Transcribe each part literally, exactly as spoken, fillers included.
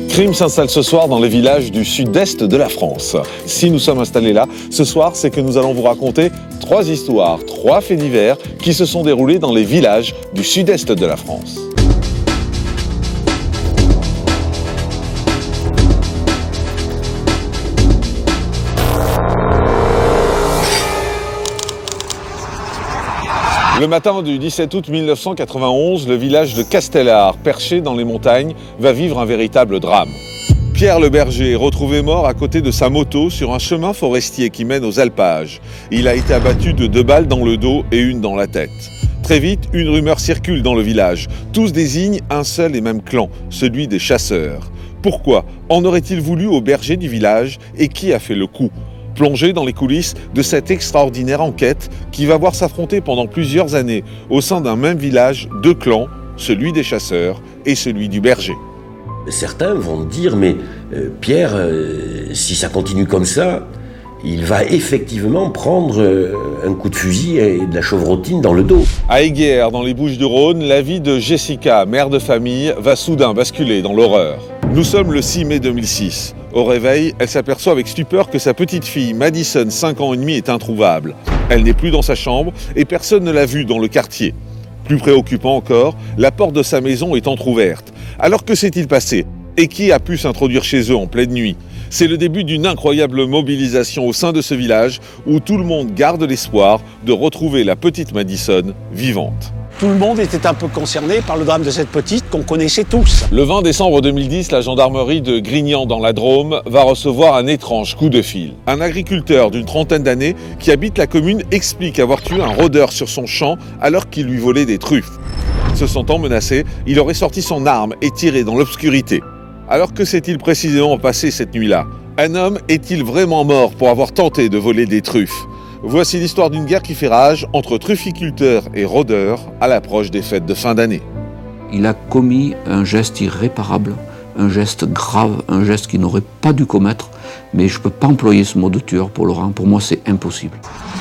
Crime s'installe ce soir dans les villages du sud-est de la France. Si nous sommes installés là, ce soir, c'est que nous allons vous raconter trois histoires, trois faits divers qui se sont déroulés dans les villages du sud-est de la France. Le matin du dix-sept août mille neuf cent quatre-vingt-onze, le village de Castellar, perché dans les montagnes, va vivre un véritable drame. Pierre le berger est retrouvé mort à côté de sa moto sur un chemin forestier qui mène aux alpages. Il a été abattu de deux balles dans le dos et une dans la tête. Très vite, une rumeur circule dans le village. Tous désignent un seul et même clan, celui des chasseurs. Pourquoi en aurait-il voulu au berger du village et qui a fait le coup ? Plongé dans les coulisses de cette extraordinaire enquête qui va voir s'affronter pendant plusieurs années au sein d'un même village deux clans, celui des chasseurs et celui du berger. Certains vont dire, mais euh, Pierre, euh, si ça continue comme ça, il va effectivement prendre euh, un coup de fusil et de la chevrotine dans le dos. À Eyguières, dans les Bouches-du-Rhône, la vie de Jessica, mère de famille, va soudain basculer dans l'horreur. Nous sommes le six mai deux mille six. Au réveil, elle s'aperçoit avec stupeur que sa petite fille, Madison, cinq ans et demi, est introuvable. Elle n'est plus dans sa chambre et personne ne l'a vue dans le quartier. Plus préoccupant encore, la porte de sa maison est entrouverte. Alors que s'est-il passé ? Et qui a pu s'introduire chez eux en pleine nuit ? C'est le début d'une incroyable mobilisation au sein de ce village où tout le monde garde l'espoir de retrouver la petite Madison vivante. Tout le monde était un peu concerné par le drame de cette petite qu'on connaissait tous. Le vingt décembre deux mille dix, la gendarmerie de Grignan dans la Drôme va recevoir un étrange coup de fil. Un agriculteur d'une trentaine d'années qui habite la commune explique avoir tué un rôdeur sur son champ alors qu'il lui volait des truffes. Se sentant menacé, il aurait sorti son arme et tiré dans l'obscurité. Alors que s'est-il précisément passé cette nuit-là ? Un homme est-il vraiment mort pour avoir tenté de voler des truffes ? Voici l'histoire d'une guerre qui fait rage entre trufficulteurs et rôdeurs à l'approche des fêtes de fin d'année. Il a commis un geste irréparable, un geste grave, un geste qu'il n'aurait pas dû commettre, mais je ne peux pas employer ce mot de tueur pour Laurent, pour moi c'est impossible.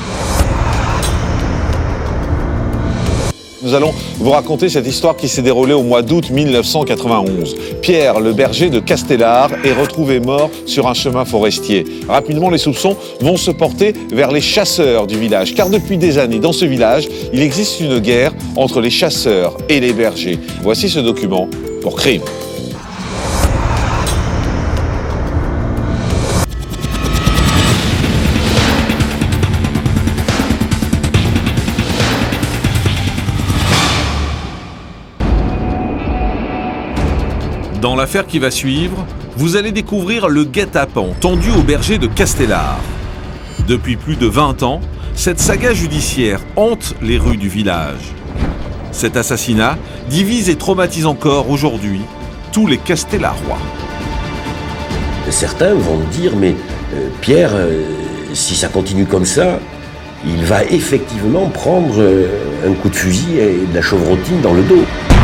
Nous allons vous raconter cette histoire qui s'est déroulée au mois d'août mille neuf cent quatre-vingt-onze. Pierre, le berger de Castellar, est retrouvé mort sur un chemin forestier. Rapidement, les soupçons vont se porter vers les chasseurs du village, car depuis des années, dans ce village, il existe une guerre entre les chasseurs et les bergers. Voici ce document pour Crime. Dans l'affaire qui va suivre, vous allez découvrir le guet-apens tendu au berger de Castellar. Depuis plus de vingt ans, cette saga judiciaire hante les rues du village. Cet assassinat divise et traumatise encore aujourd'hui tous les Castellarois. Certains vont dire, mais euh, Pierre, euh, si ça continue comme ça, il va effectivement prendre euh, un coup de fusil et de la chevrotine dans le dos.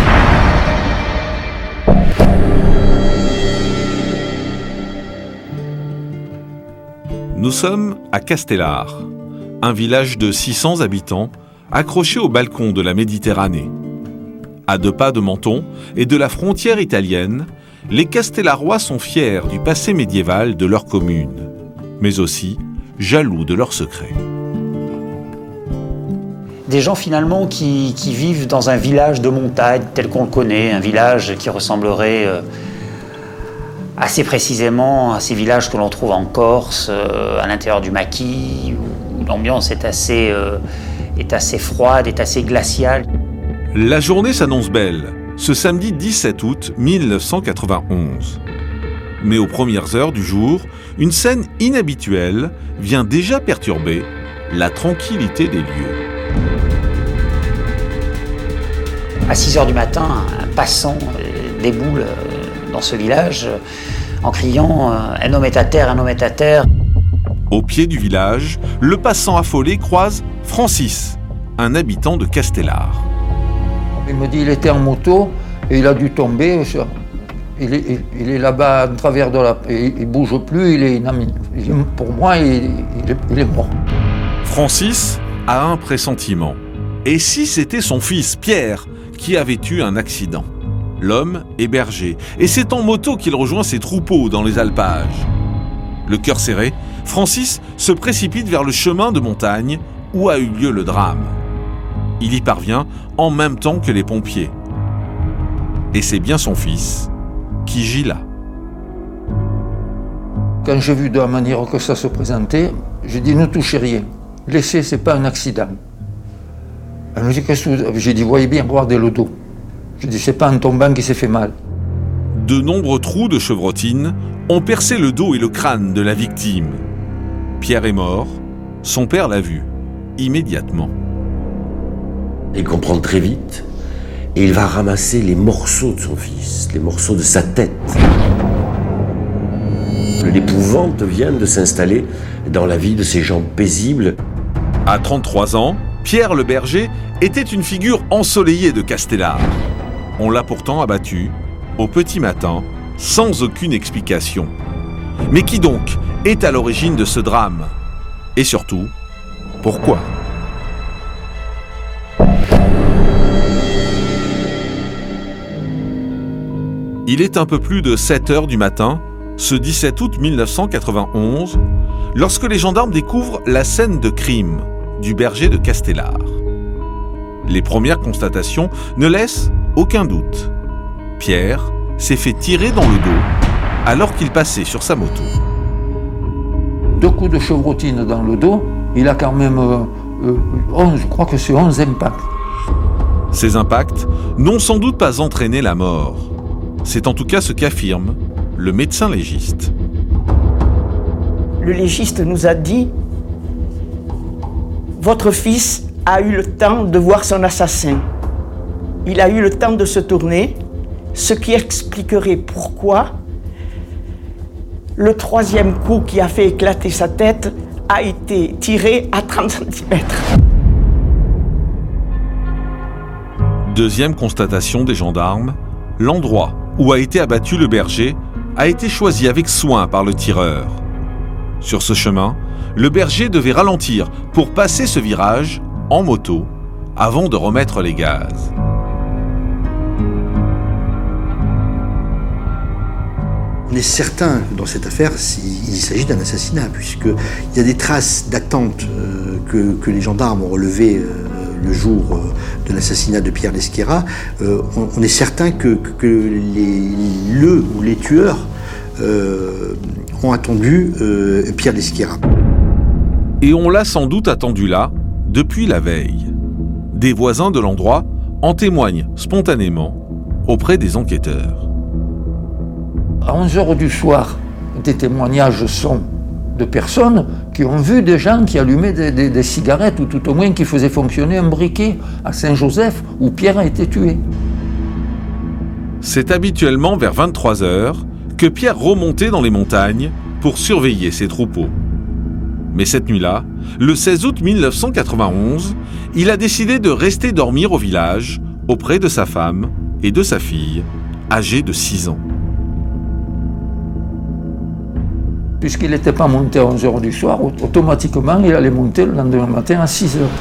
Nous sommes à Castellar, un village de six cents habitants, accroché au balcon de la Méditerranée. À deux pas de Menton et de la frontière italienne, les Castellarois sont fiers du passé médiéval de leur commune, mais aussi jaloux de leurs secrets. Des gens finalement qui, qui vivent dans un village de montagne tel qu'on le connaît, un village qui ressemblerait euh, assez précisément à ces villages que l'on trouve en Corse, euh, à l'intérieur du maquis, où l'ambiance est assez, euh, est assez froide, est assez glaciale. La journée s'annonce belle, ce samedi dix-sept août mille neuf cent quatre-vingt-onze. Mais aux premières heures du jour, une scène inhabituelle vient déjà perturber la tranquillité des lieux. À six heures du matin, un passant euh, déboule euh, dans ce village euh, en criant euh, « Un homme est à terre, un homme est à terre ». Au pied du village, le passant affolé croise Francis, un habitant de Castellar. Il me dit qu'il était en moto et il a dû tomber. Il est, il est là-bas en travers de la... Il ne bouge plus, il est inanimé. Pour moi, il, il, est, il est mort. Francis a un pressentiment. Et si c'était son fils, Pierre, qui avait eu un accident ? L'homme est berger, et c'est en moto qu'il rejoint ses troupeaux dans les alpages. Le cœur serré, Francis se précipite vers le chemin de montagne où a eu lieu le drame. Il y parvient en même temps que les pompiers. Et c'est bien son fils qui gît là. Quand j'ai vu de la manière que ça se présentait, j'ai dit ne touchez rien. Laissez, c'est pas un accident. Elle me dit qu'est-ce que vous... J'ai dit voyez bien, regardez le dos. J'ai dit c'est pas un tombant qui s'est fait mal. De nombreux trous de chevrotine ont percé le dos et le crâne de la victime. Pierre est mort, son père l'a vu, immédiatement. Il comprend très vite et il va ramasser les morceaux de son fils, les morceaux de sa tête. L'épouvante vient de s'installer dans la vie de ces gens paisibles. À trente-trois ans, Pierre le berger était une figure ensoleillée de Castellar. On l'a pourtant abattu, au petit matin, sans aucune explication. Mais qui donc est à l'origine de ce drame? Et surtout, pourquoi? Il est un peu plus de sept heures du matin, ce dix-sept août mille neuf cent quatre-vingt-onze, lorsque les gendarmes découvrent la scène de crime du berger de Castellar. Les premières constatations ne laissent aucun doute. Pierre s'est fait tirer dans le dos alors qu'il passait sur sa moto. Deux coups de chevrotine dans le dos, il a quand même euh, euh, onze, je crois que c'est onze impacts. Ces impacts n'ont sans doute pas entraîné la mort. C'est en tout cas ce qu'affirme le médecin légiste. Le légiste nous a dit « Votre fils a eu le temps de voir son assassin. Il a eu le temps de se tourner, ce qui expliquerait pourquoi le troisième coup qui a fait éclater sa tête a été tiré à trente centimètres. » Deuxième constatation des gendarmes, l'endroit où a été abattu le berger a été choisi avec soin par le tireur. Sur ce chemin, le berger devait ralentir pour passer ce virage en moto avant de remettre les gaz. On est certain que dans cette affaire, il s'agit d'un assassinat, puisqu'il y a des traces d'attente euh, que, que les gendarmes ont relevées euh, le jour euh, de l'assassinat de Pierre Lesquera. Euh, on, on est certain que, que les, le ou les tueurs euh, ont attendu euh, Pierre Lesquera. Et on l'a sans doute attendu là depuis la veille. Des voisins de l'endroit en témoignent spontanément auprès des enquêteurs. À onze heures du soir, des témoignages sont de personnes qui ont vu des gens qui allumaient des, des, des cigarettes ou tout au moins qui faisaient fonctionner un briquet à Saint-Joseph où Pierre a été tué. C'est habituellement vers vingt-trois heures que Pierre remontait dans les montagnes pour surveiller ses troupeaux. Mais cette nuit-là, le seize août mille neuf cent quatre-vingt-onze, il a décidé de rester dormir au village auprès de sa femme et de sa fille, âgée de six ans. Puisqu'il n'était pas monté à onze heures du soir, automatiquement, il allait monter le lendemain matin à six heures.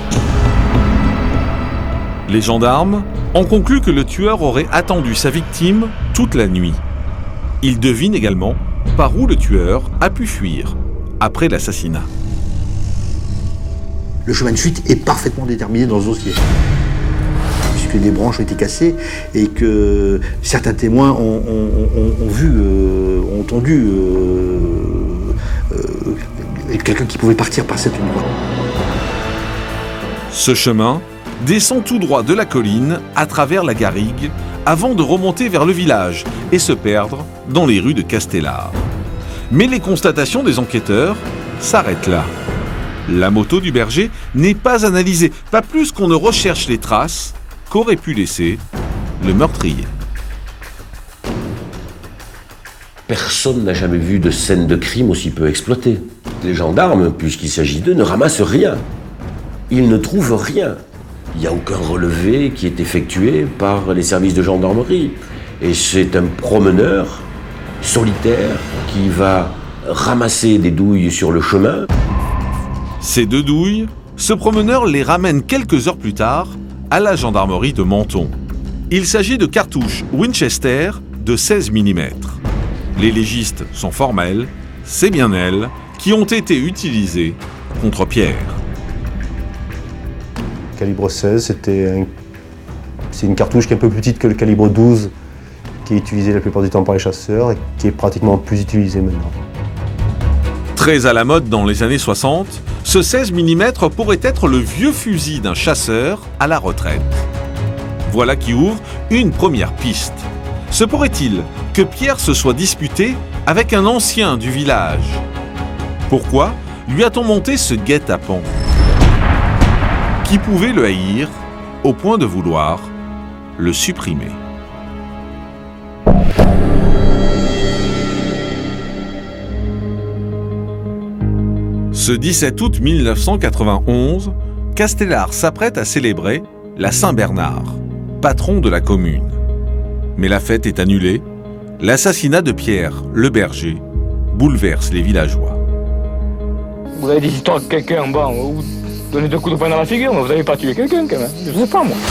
Les gendarmes ont conclu que le tueur aurait attendu sa victime toute la nuit. Ils devinent également par où le tueur a pu fuir après l'assassinat. Le chemin de fuite est parfaitement déterminé dans ce dossier, puisque des branches ont été cassées et que certains témoins ont, ont, ont, ont vu, euh, ont entendu euh, euh, quelqu'un qui pouvait partir par cet endroit. Ce chemin descend tout droit de la colline à travers la garrigue avant de remonter vers le village et se perdre dans les rues de Castellar. Mais les constatations des enquêteurs s'arrêtent là. La moto du berger n'est pas analysée, pas plus qu'on ne recherche les traces qu'aurait pu laisser le meurtrier. Personne n'a jamais vu de scène de crime aussi peu exploitée. Les gendarmes, puisqu'il s'agit d'eux, ne ramassent rien. Ils ne trouvent rien. Il n'y a aucun relevé qui est effectué par les services de gendarmerie. Et c'est un promeneur solitaire qui va ramasser des douilles sur le chemin. Ces deux douilles, ce promeneur les ramène quelques heures plus tard à la gendarmerie de Menton. Il s'agit de cartouches Winchester de seize millimètres. Les légistes sont formels, c'est bien elles qui ont été utilisées contre Pierre. Calibre seize, c'était un... c'est une cartouche qui est un peu plus petite que le calibre douze, qui est utilisé la plupart du temps par les chasseurs et qui est pratiquement plus utilisé maintenant. Très à la mode dans les années soixante, ce seize millimètres pourrait être le vieux fusil d'un chasseur à la retraite. Voilà qui ouvre une première piste. Se pourrait-il que Pierre se soit disputé avec un ancien du village? Pourquoi lui a-t-on monté ce guet-apens? Qui pouvait le haïr au point de vouloir le supprimer? Ce dix-sept août mille neuf cent quatre-vingt-onze, Castellar s'apprête à célébrer la Saint-Bernard, patron de la commune. Mais la fête est annulée. L'assassinat de Pierre, le berger, bouleverse les villageois. Vous avez des histoires de quelqu'un, bon, vous donnez deux coups de poing dans la figure, mais vous n'avez pas tué quelqu'un quand même. Je ne sais pas moi.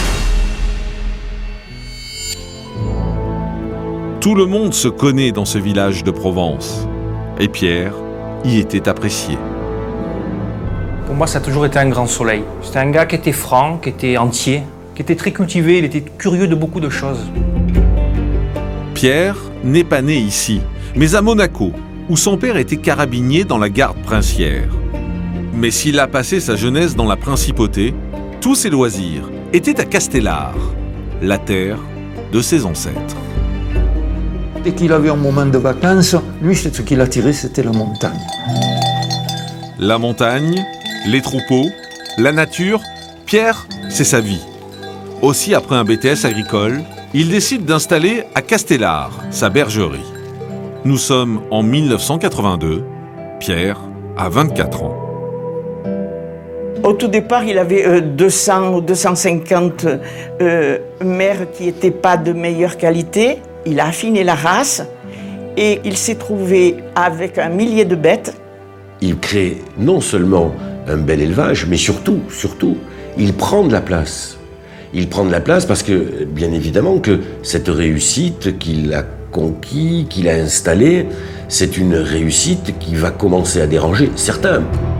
Tout le monde se connaît dans ce village de Provence. Et Pierre y était apprécié. Pour moi, ça a toujours été un grand soleil. C'était un gars qui était franc, qui était entier, qui était très cultivé, il était curieux de beaucoup de choses. Pierre n'est pas né ici, mais à Monaco, où son père était carabinier dans la garde princière. Mais s'il a passé sa jeunesse dans la principauté, tous ses loisirs étaient à Castellar, la terre de ses ancêtres. Dès qu'il avait un moment de vacances, lui, ce qui l'attirait, c'était la montagne. La montagne, les troupeaux, la nature, Pierre, c'est sa vie. Aussi, après un B T S agricole, il décide d'installer à Castellar sa bergerie. Nous sommes en mille neuf cent quatre-vingt-deux. Pierre a vingt-quatre ans. Au tout départ, il avait euh, deux cents ou deux cent cinquante euh, mères qui n'étaient pas de meilleure qualité. Il a affiné la race et il s'est trouvé avec un millier de bêtes. Il crée non seulement un bel élevage, mais surtout, surtout, il prend de la place. Il prend de la place parce que, bien évidemment, que cette réussite qu'il a conquis, qu'il a installée, c'est une réussite qui va commencer à déranger certains.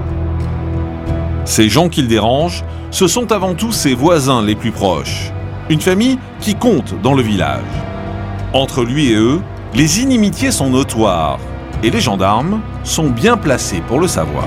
Ces gens qu'il dérange, ce sont avant tout ses voisins les plus proches. Une famille qui compte dans le village. Entre lui et eux, les inimitiés sont notoires et les gendarmes sont bien placés pour le savoir.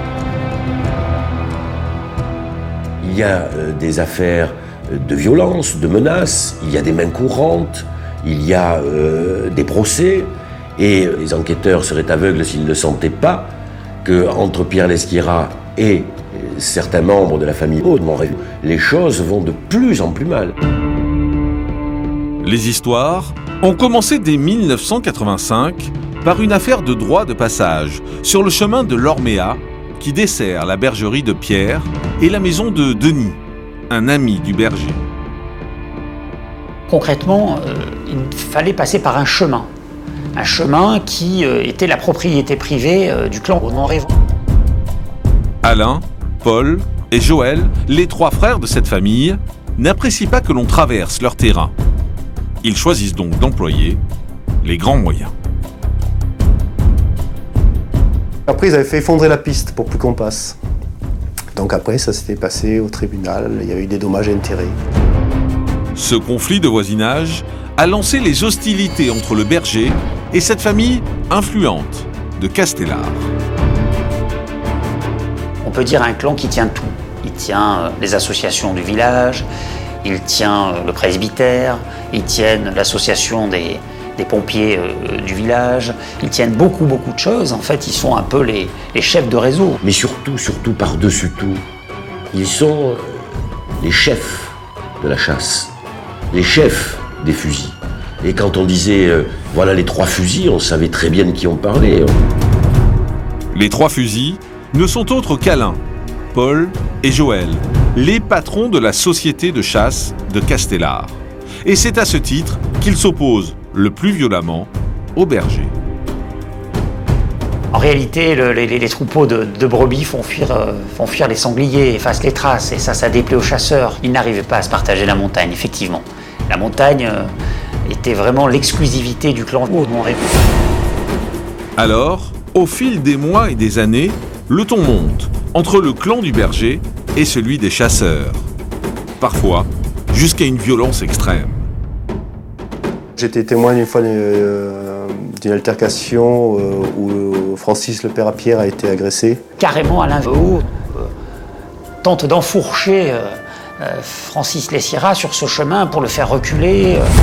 Il y a euh, des affaires de violence, de menaces, il y a des mains courantes, il y a euh, des procès, et les enquêteurs seraient aveugles s'ils ne sentaient pas qu'entre Pierre Lesquiérat et certains membres de la famille Aude-Montréal, les choses vont de plus en plus mal. Les histoires ont commencé dès mille neuf cent quatre-vingt-cinq par une affaire de droit de passage sur le chemin de l'Orméa qui dessert la bergerie de Pierre et la maison de Denis, un ami du berger. Concrètement, euh, il fallait passer par un chemin. Un chemin qui euh, était la propriété privée euh, du clan Audemont-Révon. Alain, Paul et Joël, les trois frères de cette famille, n'apprécient pas que l'on traverse leur terrain. Ils choisissent donc d'employer les grands moyens. Après, ils avaient fait effondrer la piste pour plus qu'on passe. Donc après, ça s'était passé au tribunal, il y a eu des dommages et intérêts. Ce conflit de voisinage a lancé les hostilités entre le berger et cette famille influente de Castellar. On peut dire un clan qui tient tout. Il tient euh, les associations du village, il tient euh, le presbytère, ils tiennent l'association des, des pompiers euh, du village, ils tiennent beaucoup, beaucoup de choses. En fait, ils sont un peu les, les chefs de réseau. Mais surtout, surtout, par-dessus tout, ils sont euh, les chefs de la chasse, les chefs des fusils. Et quand on disait, euh, voilà les trois fusils, on savait très bien de qui on parlait. Les trois fusils ne sont autres qu'Alain, Paul et Joël, les patrons de la société de chasse de Castellar. Et c'est à ce titre qu'ils s'opposent le plus violemment aux bergers. En réalité, le, les, les troupeaux de, de brebis font fuir, euh, font fuir les sangliers, effacent les traces, et ça, ça déplaît aux chasseurs. Ils n'arrivaient pas à se partager la montagne, effectivement. La montagne euh, était vraiment l'exclusivité du clan Audemont-Répond. Alors, au fil des mois et des années, le ton monte entre le clan du berger et celui des chasseurs. Parfois, jusqu'à une violence extrême. J'ai été témoin une fois euh, d'une altercation euh, où Francis, le père à Pierre, a été agressé. Carrément Alain Vehot euh, tente d'enfourcher euh, euh, Francis Lessira sur ce chemin pour le faire reculer. Euh.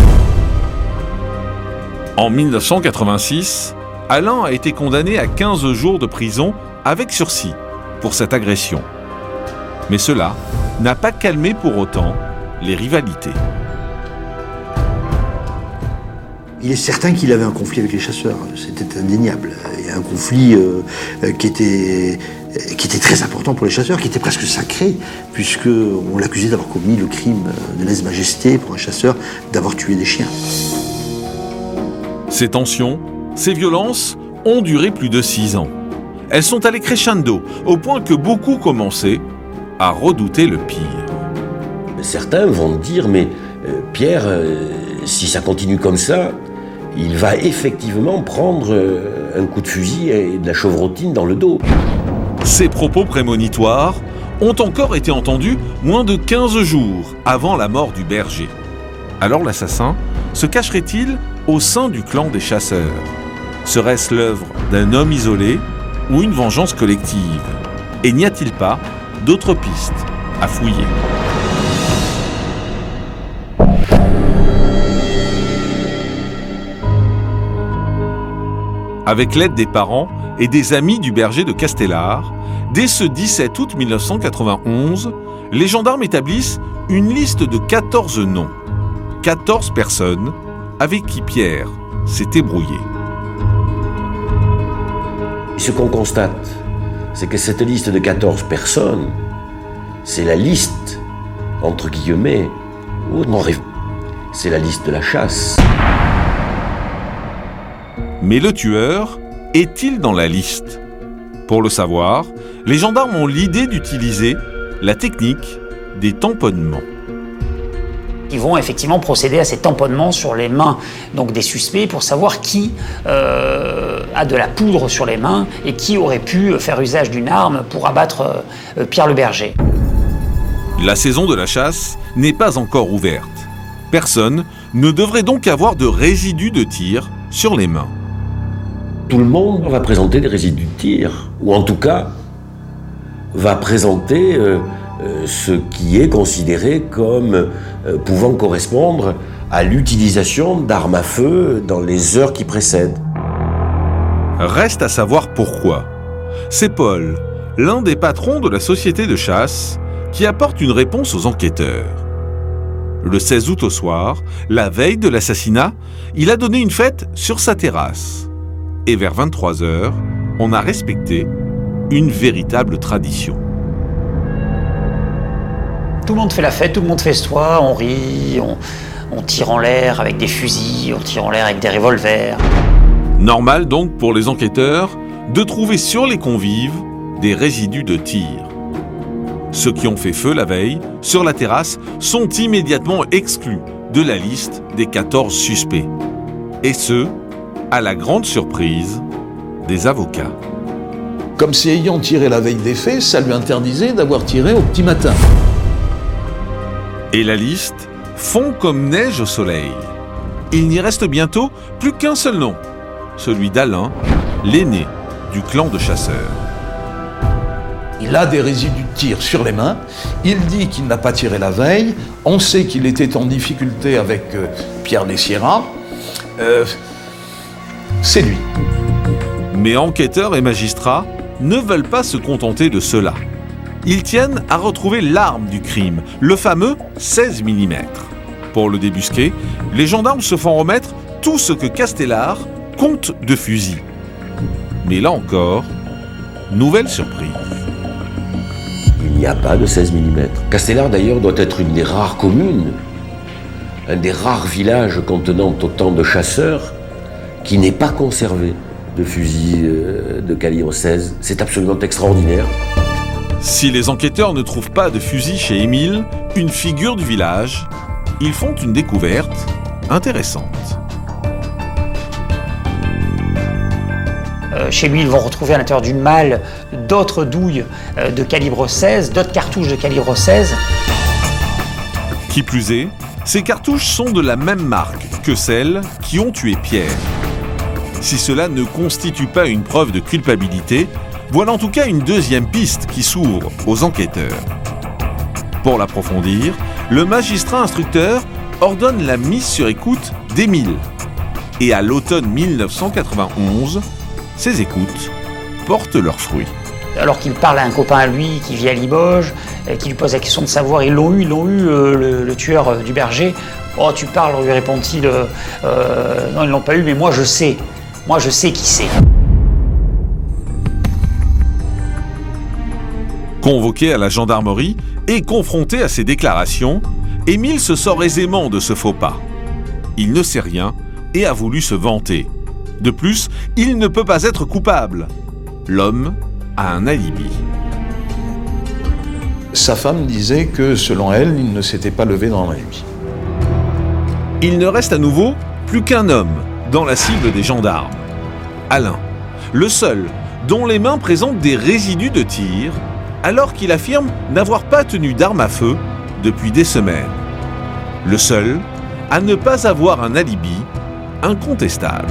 En mille neuf cent quatre-vingt-six, Alain a été condamné à quinze jours de prison avec sursis pour cette agression. Mais cela n'a pas calmé pour autant les rivalités. Il est certain qu'il avait un conflit avec les chasseurs, c'était indéniable. Il y a un conflit euh, qui, était, qui était très important pour les chasseurs, qui était presque sacré, puisqu'on l'accusait d'avoir commis le crime de lèse-majesté pour un chasseur, d'avoir tué des chiens. Ces tensions, ces violences ont duré plus de six ans. Elles sont allées crescendo, au point que beaucoup commençaient à redouter le pire. Certains vont dire, mais euh, Pierre, euh, si ça continue comme ça, il va effectivement prendre euh, un coup de fusil et de la chevrotine dans le dos. Ces propos prémonitoires ont encore été entendus moins de quinze jours avant la mort du berger. Alors l'assassin se cacherait-il au sein du clan des chasseurs? Serait-ce l'œuvre d'un homme isolé ou une vengeance collective? Et n'y a-t-il pas d'autres pistes à fouiller? Avec l'aide des parents et des amis du berger de Castellar, dès ce dix-sept août mille neuf cent quatre-vingt-onze, les gendarmes établissent une liste de quatorze noms, quatorze personnes avec qui Pierre s'était brouillé. Ce qu'on constate, c'est que cette liste de quatorze personnes, c'est la liste, entre guillemets, Audemont-Répond. C'est la liste de la chasse. Mais le tueur est-il dans la liste? Pour le savoir, les gendarmes ont l'idée d'utiliser la technique des tamponnements. Ils vont effectivement procéder à ces tamponnements sur les mains donc des suspects pour savoir qui euh, a de la poudre sur les mains et qui aurait pu faire usage d'une arme pour abattre euh, Pierre le berger. La saison de la chasse n'est pas encore ouverte. Personne ne devrait donc avoir de résidus de tir sur les mains. Tout le monde va présenter des résidus de tir, ou en tout cas va présenter euh, euh, ce qui est considéré comme euh, pouvant correspondre à l'utilisation d'armes à feu dans les heures qui précèdent. Reste à savoir pourquoi. C'est Paul, l'un des patrons de la société de chasse, qui apporte une réponse aux enquêteurs. Le seize août au soir, la veille de l'assassinat, il a donné une fête sur sa terrasse. Et vers vingt-trois heures, on a respecté une véritable tradition. Tout le monde fait la fête, tout le monde festoie, on rit, on, on tire en l'air avec des fusils, on tire en l'air avec des revolvers. Normal donc pour les enquêteurs de trouver sur les convives des résidus de tir. Ceux qui ont fait feu la veille, sur la terrasse, sont immédiatement exclus de la liste des quatorze suspects. Et ce, à la grande surprise des avocats. Comme si ayant tiré la veille des faits, ça lui interdisait d'avoir tiré au petit matin. Et la liste fond comme neige au soleil. Il n'y reste bientôt plus qu'un seul nom, celui d'Alain, l'aîné du clan de chasseurs. Il a des résidus de tir sur les mains, il dit qu'il n'a pas tiré la veille, on sait qu'il était en difficulté avec euh, Pierre Lessira. Euh, c'est lui. Mais enquêteurs et magistrats ne veulent pas se contenter de cela. Ils tiennent à retrouver l'arme du crime, le fameux seize millimètres. Pour le débusquer, les gendarmes se font remettre tout ce que Castellar compte de fusils. Mais là encore, nouvelle surprise. Il n'y a pas de seize millimètres. Castellar d'ailleurs doit être une des rares communes, un des rares villages contenant autant de chasseurs qui n'est pas conservé de fusils de calibre seize. C'est absolument extraordinaire. Si les enquêteurs ne trouvent pas de fusil chez Émile, une figure du village, ils font une découverte intéressante. Euh, chez lui, ils vont retrouver à l'intérieur d'une malle d'autres douilles euh, de calibre seize, d'autres cartouches de calibre seize. Qui plus est, ces cartouches sont de la même marque que celles qui ont tué Pierre. Si cela ne constitue pas une preuve de culpabilité, voilà en tout cas une deuxième piste qui s'ouvre aux enquêteurs. Pour l'approfondir, le magistrat instructeur ordonne la mise sur écoute d'Émile. Et à l'automne mille neuf cent quatre-vingt-onze, ces écoutes portent leurs fruits. Alors qu'il parle à un copain à lui qui vit à Limoges, et qui lui pose la question de savoir, ils l'ont eu, ils l'ont eu, euh, le, le tueur euh, du berger. Oh, tu parles, lui répond-il, euh, euh, non, ils l'ont pas eu, mais moi je sais. Moi je sais qui c'est. Convoqué à la gendarmerie et confronté à ces déclarations, Émile se sort aisément de ce faux pas. Il ne sait rien et a voulu se vanter. De plus, il ne peut pas être coupable. L'homme a un alibi. Sa femme disait que, selon elle, il ne s'était pas levé dans la nuit. Il ne reste à nouveau plus qu'un homme dans la cible des gendarmes. Alain, le seul dont les mains présentent des résidus de tir, alors qu'il affirme n'avoir pas tenu d'arme à feu depuis des semaines. Le seul à ne pas avoir un alibi incontestable.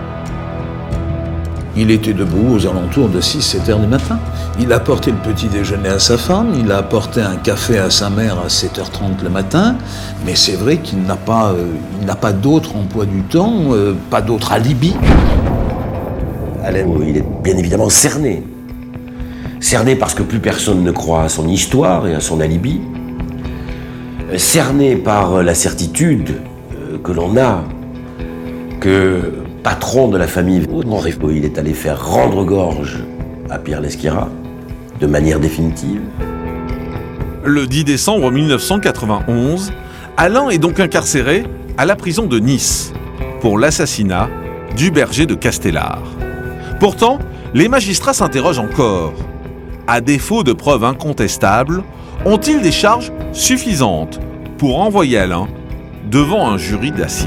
Il était debout aux alentours de six sept heures du matin. Il a apporté le petit déjeuner à sa femme, il a apporté un café à sa mère à sept heures trente le matin, mais c'est vrai qu'il n'a pas, euh, il n'a pas d'autre emploi du temps, euh, pas d'autre alibi. Alain, il est bien évidemment cerné. Cerné parce que plus personne ne croit à son histoire et à son alibi. Cerné par la certitude que l'on a que, patron de la famille, il est allé faire rendre gorge à Pierre Lesquira de manière définitive. Le dix décembre mille neuf cent quatre-vingt-onze, Alain est donc incarcéré à la prison de Nice pour l'assassinat du berger de Castellar. Pourtant, les magistrats s'interrogent encore. À défaut de preuves incontestables, ont-ils des charges suffisantes pour envoyer Alain devant un jury d'assises ?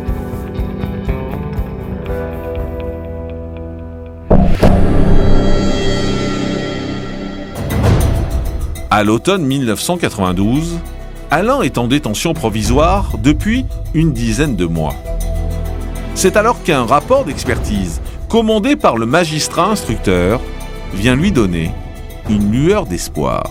À l'automne mille neuf cent quatre-vingt-douze, Alain est en détention provisoire depuis une dizaine de mois. C'est alors qu'un rapport d'expertise commandé par le magistrat instructeur vient lui donner une lueur d'espoir.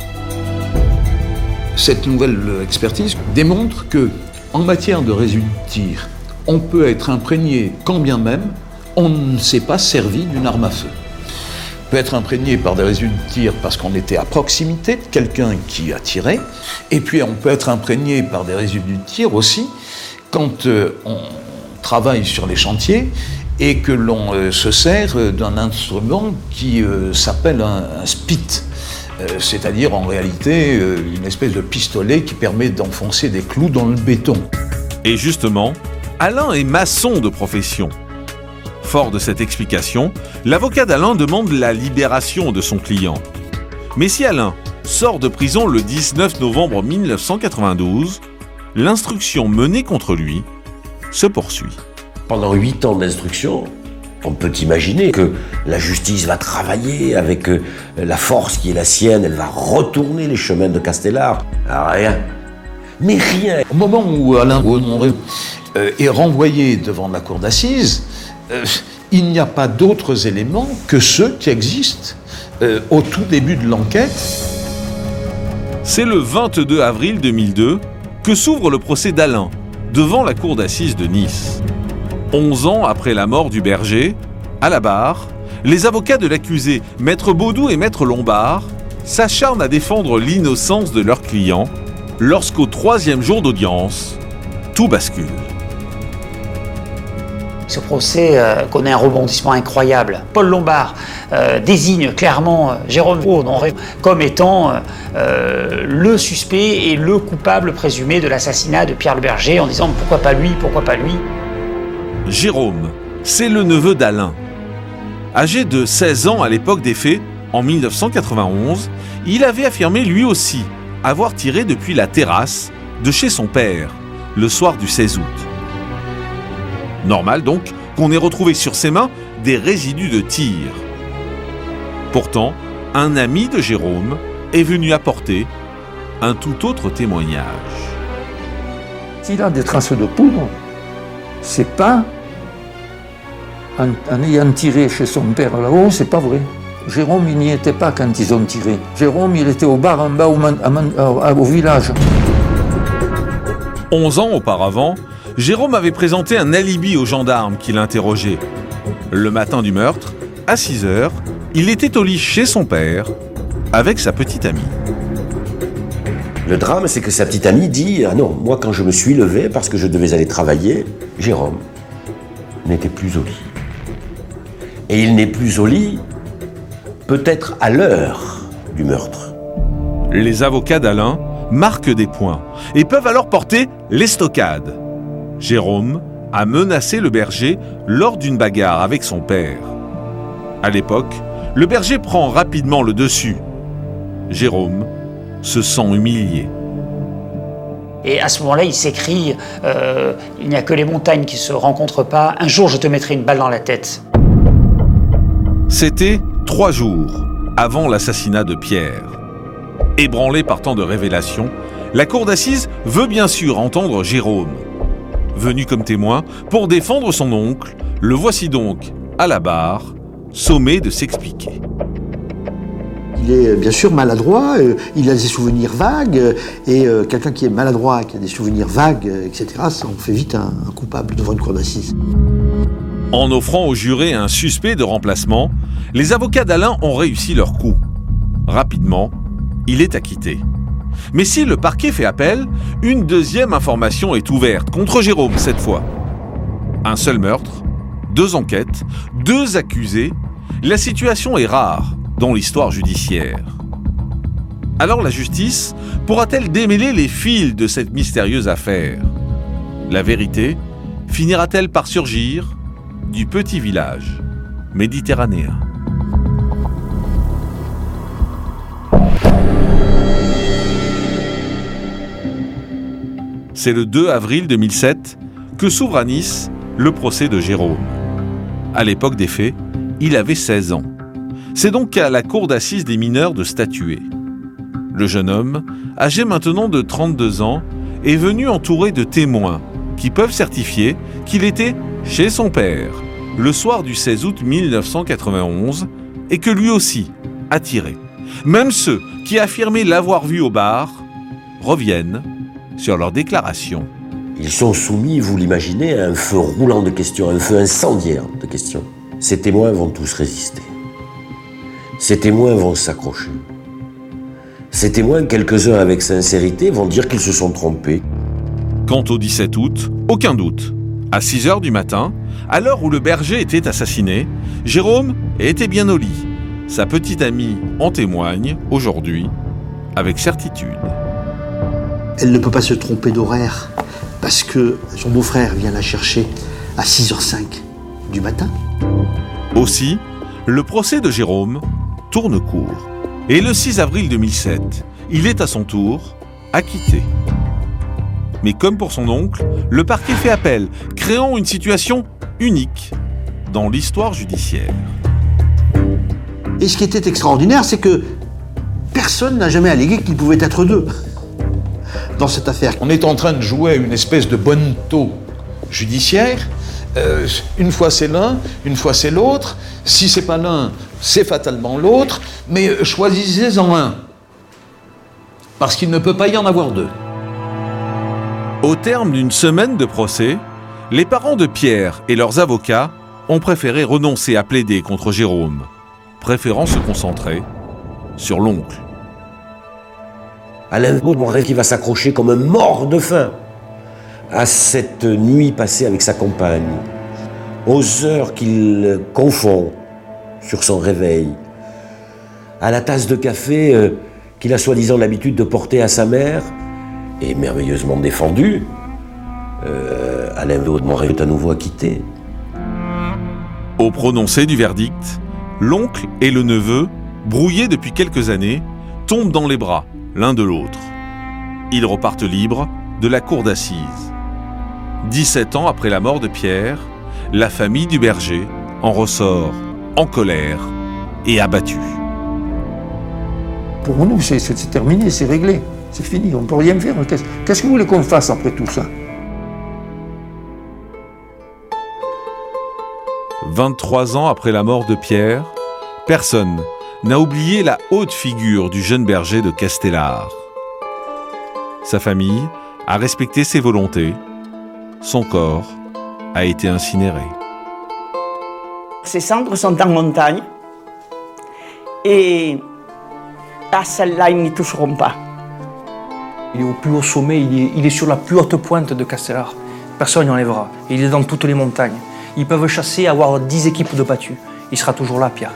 Cette nouvelle expertise démontre que, en matière de résidus de tir, on peut être imprégné quand bien même on ne s'est pas servi d'une arme à feu. On peut être imprégné par des résidus de tir parce qu'on était à proximité de quelqu'un qui a tiré, et puis on peut être imprégné par des résidus de tir aussi quand euh, on travaille sur les chantiers et que l'on euh, se sert d'un instrument qui euh, s'appelle un, un spit, euh, c'est-à-dire en réalité euh, une espèce de pistolet qui permet d'enfoncer des clous dans le béton. Et justement, Alain est maçon de profession. Fort de cette explication, l'avocat d'Alain demande la libération de son client. Mais si Alain sort de prison le dix-neuf novembre mille neuf cent quatre-vingt-douze, l'instruction menée contre lui se poursuit. Pendant huit ans d'instruction, on peut imaginer que la justice va travailler avec euh, la force qui est la sienne, elle va retourner les chemins de Castellar. Ah, rien. Mais rien. Au moment où Alain Honoré euh, est renvoyé devant la cour d'assises, euh, il n'y a pas d'autres éléments que ceux qui existent euh, au tout début de l'enquête. C'est le vingt-deux avril deux mille deux que s'ouvre le procès d'Alain devant la cour d'assises de Nice. Onze ans après la mort du berger, à la barre, les avocats de l'accusé, Maître Baudou et Maître Lombard, s'acharnent à défendre l'innocence de leur client lorsqu'au troisième jour d'audience, tout bascule. Ce procès euh, connaît un rebondissement incroyable. Paul Lombard euh, désigne clairement euh, Jérôme Honoré comme étant euh, le suspect et le coupable présumé de l'assassinat de Pierre le Berger en disant pourquoi pas lui, pourquoi pas lui. Jérôme, c'est le neveu d'Alain. Âgé de seize ans à l'époque des faits, en mille neuf cent quatre-vingt-onze, il avait affirmé lui aussi avoir tiré depuis la terrasse de chez son père, le soir du seize août. Normal donc qu'on ait retrouvé sur ses mains des résidus de tir. Pourtant, un ami de Jérôme est venu apporter un tout autre témoignage. S'il a des traces de poudre, c'est pas en, en ayant tiré chez son père là-haut, c'est pas vrai. Jérôme, il n'y était pas quand ils ont tiré. Jérôme, il était au bar en bas au, man, à man, à, au village. Onze ans auparavant, Jérôme avait présenté un alibi aux gendarmes qui l'interrogeaient. Le matin du meurtre, à six heures, il était au lit chez son père avec sa petite amie. Le drame, c'est que sa petite amie dit « Ah non, moi quand je me suis levé parce que je devais aller travailler, Jérôme n'était plus au lit. Et il n'est plus au lit, peut-être à l'heure du meurtre. » Les avocats d'Alain marquent des points et peuvent alors porter l'estocade. Jérôme a menacé le berger lors d'une bagarre avec son père. À l'époque, le berger prend rapidement le dessus. Jérôme se sent humilié. Et à ce moment-là, il s'écrie euh, « Il n'y a que les montagnes qui ne se rencontrent pas. Un jour, je te mettrai une balle dans la tête. » C'était trois jours avant l'assassinat de Pierre. Ébranlé par tant de révélations, la cour d'assises veut bien sûr entendre Jérôme. Venu comme témoin pour défendre son oncle, le voici donc à la barre, sommé de s'expliquer. Il est bien sûr maladroit, euh, il a des souvenirs vagues, euh, et euh, quelqu'un qui est maladroit, qui a des souvenirs vagues, euh, et cetera, ça en fait vite un, un coupable devant une cour d'assises. En offrant au juré un suspect de remplacement, les avocats d'Alain ont réussi leur coup. Rapidement, il est acquitté. Mais si le parquet fait appel, une deuxième information est ouverte, contre Jérôme cette fois. Un seul meurtre, deux enquêtes, deux accusés, la situation est rare dans l'histoire judiciaire. Alors la justice pourra-t-elle démêler les fils de cette mystérieuse affaire? La vérité finira-t-elle par surgir du petit village méditerranéen? C'est le deux avril deux mille sept que s'ouvre à Nice le procès de Jérôme. À l'époque des faits, il avait seize ans. C'est donc à la cour d'assises des mineurs de statuer. Le jeune homme, âgé maintenant de trente-deux ans, est venu entouré de témoins qui peuvent certifier qu'il était chez son père le soir du seize août mille neuf cent quatre-vingt-onze et que lui aussi a tiré. Même ceux qui affirmaient l'avoir vu au bar reviennent sur leur déclaration. Ils sont soumis, vous l'imaginez, à un feu roulant de questions, un feu incendiaire de questions. Ces témoins vont tous résister. Ces témoins vont s'accrocher. Ces témoins, quelques-uns avec sincérité, vont dire qu'ils se sont trompés. Quant au dix-sept août, aucun doute. À six heures du matin, à l'heure où le berger était assassiné, Jérôme était bien au lit. Sa petite amie en témoigne aujourd'hui avec certitude. Elle ne peut pas se tromper d'horaire parce que son beau-frère vient la chercher à six heures cinq du matin. Aussi, le procès de Jérôme tourne court. Et le six avril deux mille sept, il est à son tour acquitté. Mais comme pour son oncle, le parquet fait appel, créant une situation unique dans l'histoire judiciaire. Et ce qui était extraordinaire, c'est que personne n'a jamais allégué qu'il pouvait être deux dans cette affaire. On est en train de jouer à une espèce de bonneteau judiciaire. Euh, une fois c'est l'un, une fois c'est l'autre. Si c'est pas l'un, c'est fatalement l'autre. Mais choisissez-en un. Parce qu'il ne peut pas y en avoir deux. Au terme d'une semaine de procès, les parents de Pierre et leurs avocats ont préféré renoncer à plaider contre Jérôme, préférant se concentrer sur l'oncle. Alain Vaudemont qui va s'accrocher comme un mort de faim à cette nuit passée avec sa compagne, aux heures qu'il confond sur son réveil, à la tasse de café euh, qu'il a soi-disant l'habitude de porter à sa mère, et merveilleusement défendu, euh, Alain Vaudemont est à nouveau acquitté. Au prononcé du verdict, l'oncle et le neveu, brouillés depuis quelques années, tombent dans les bras l'un de l'autre. Ils repartent libres de la cour d'assises. dix-sept ans après la mort de Pierre, la famille du berger en ressort en colère et abattue. Pour nous, c'est, c'est, c'est terminé, c'est réglé, c'est fini, on ne peut rien faire. Qu'est-ce, qu'est-ce que vous voulez qu'on fasse après tout ça? vingt-trois ans après la mort de Pierre, personne n'a oublié la haute figure du jeune berger de Castellar. Sa famille a respecté ses volontés. Son corps a été incinéré. Ses cendres sont en montagne et à celle-là, ils n'y toucheront pas. Il est au plus haut sommet, il est, il est sur la plus haute pointe de Castellar. Personne n'y enlèvera. Il est dans toutes les montagnes. Ils peuvent chasser, avoir dix équipes de battus. Il sera toujours là, Pierre.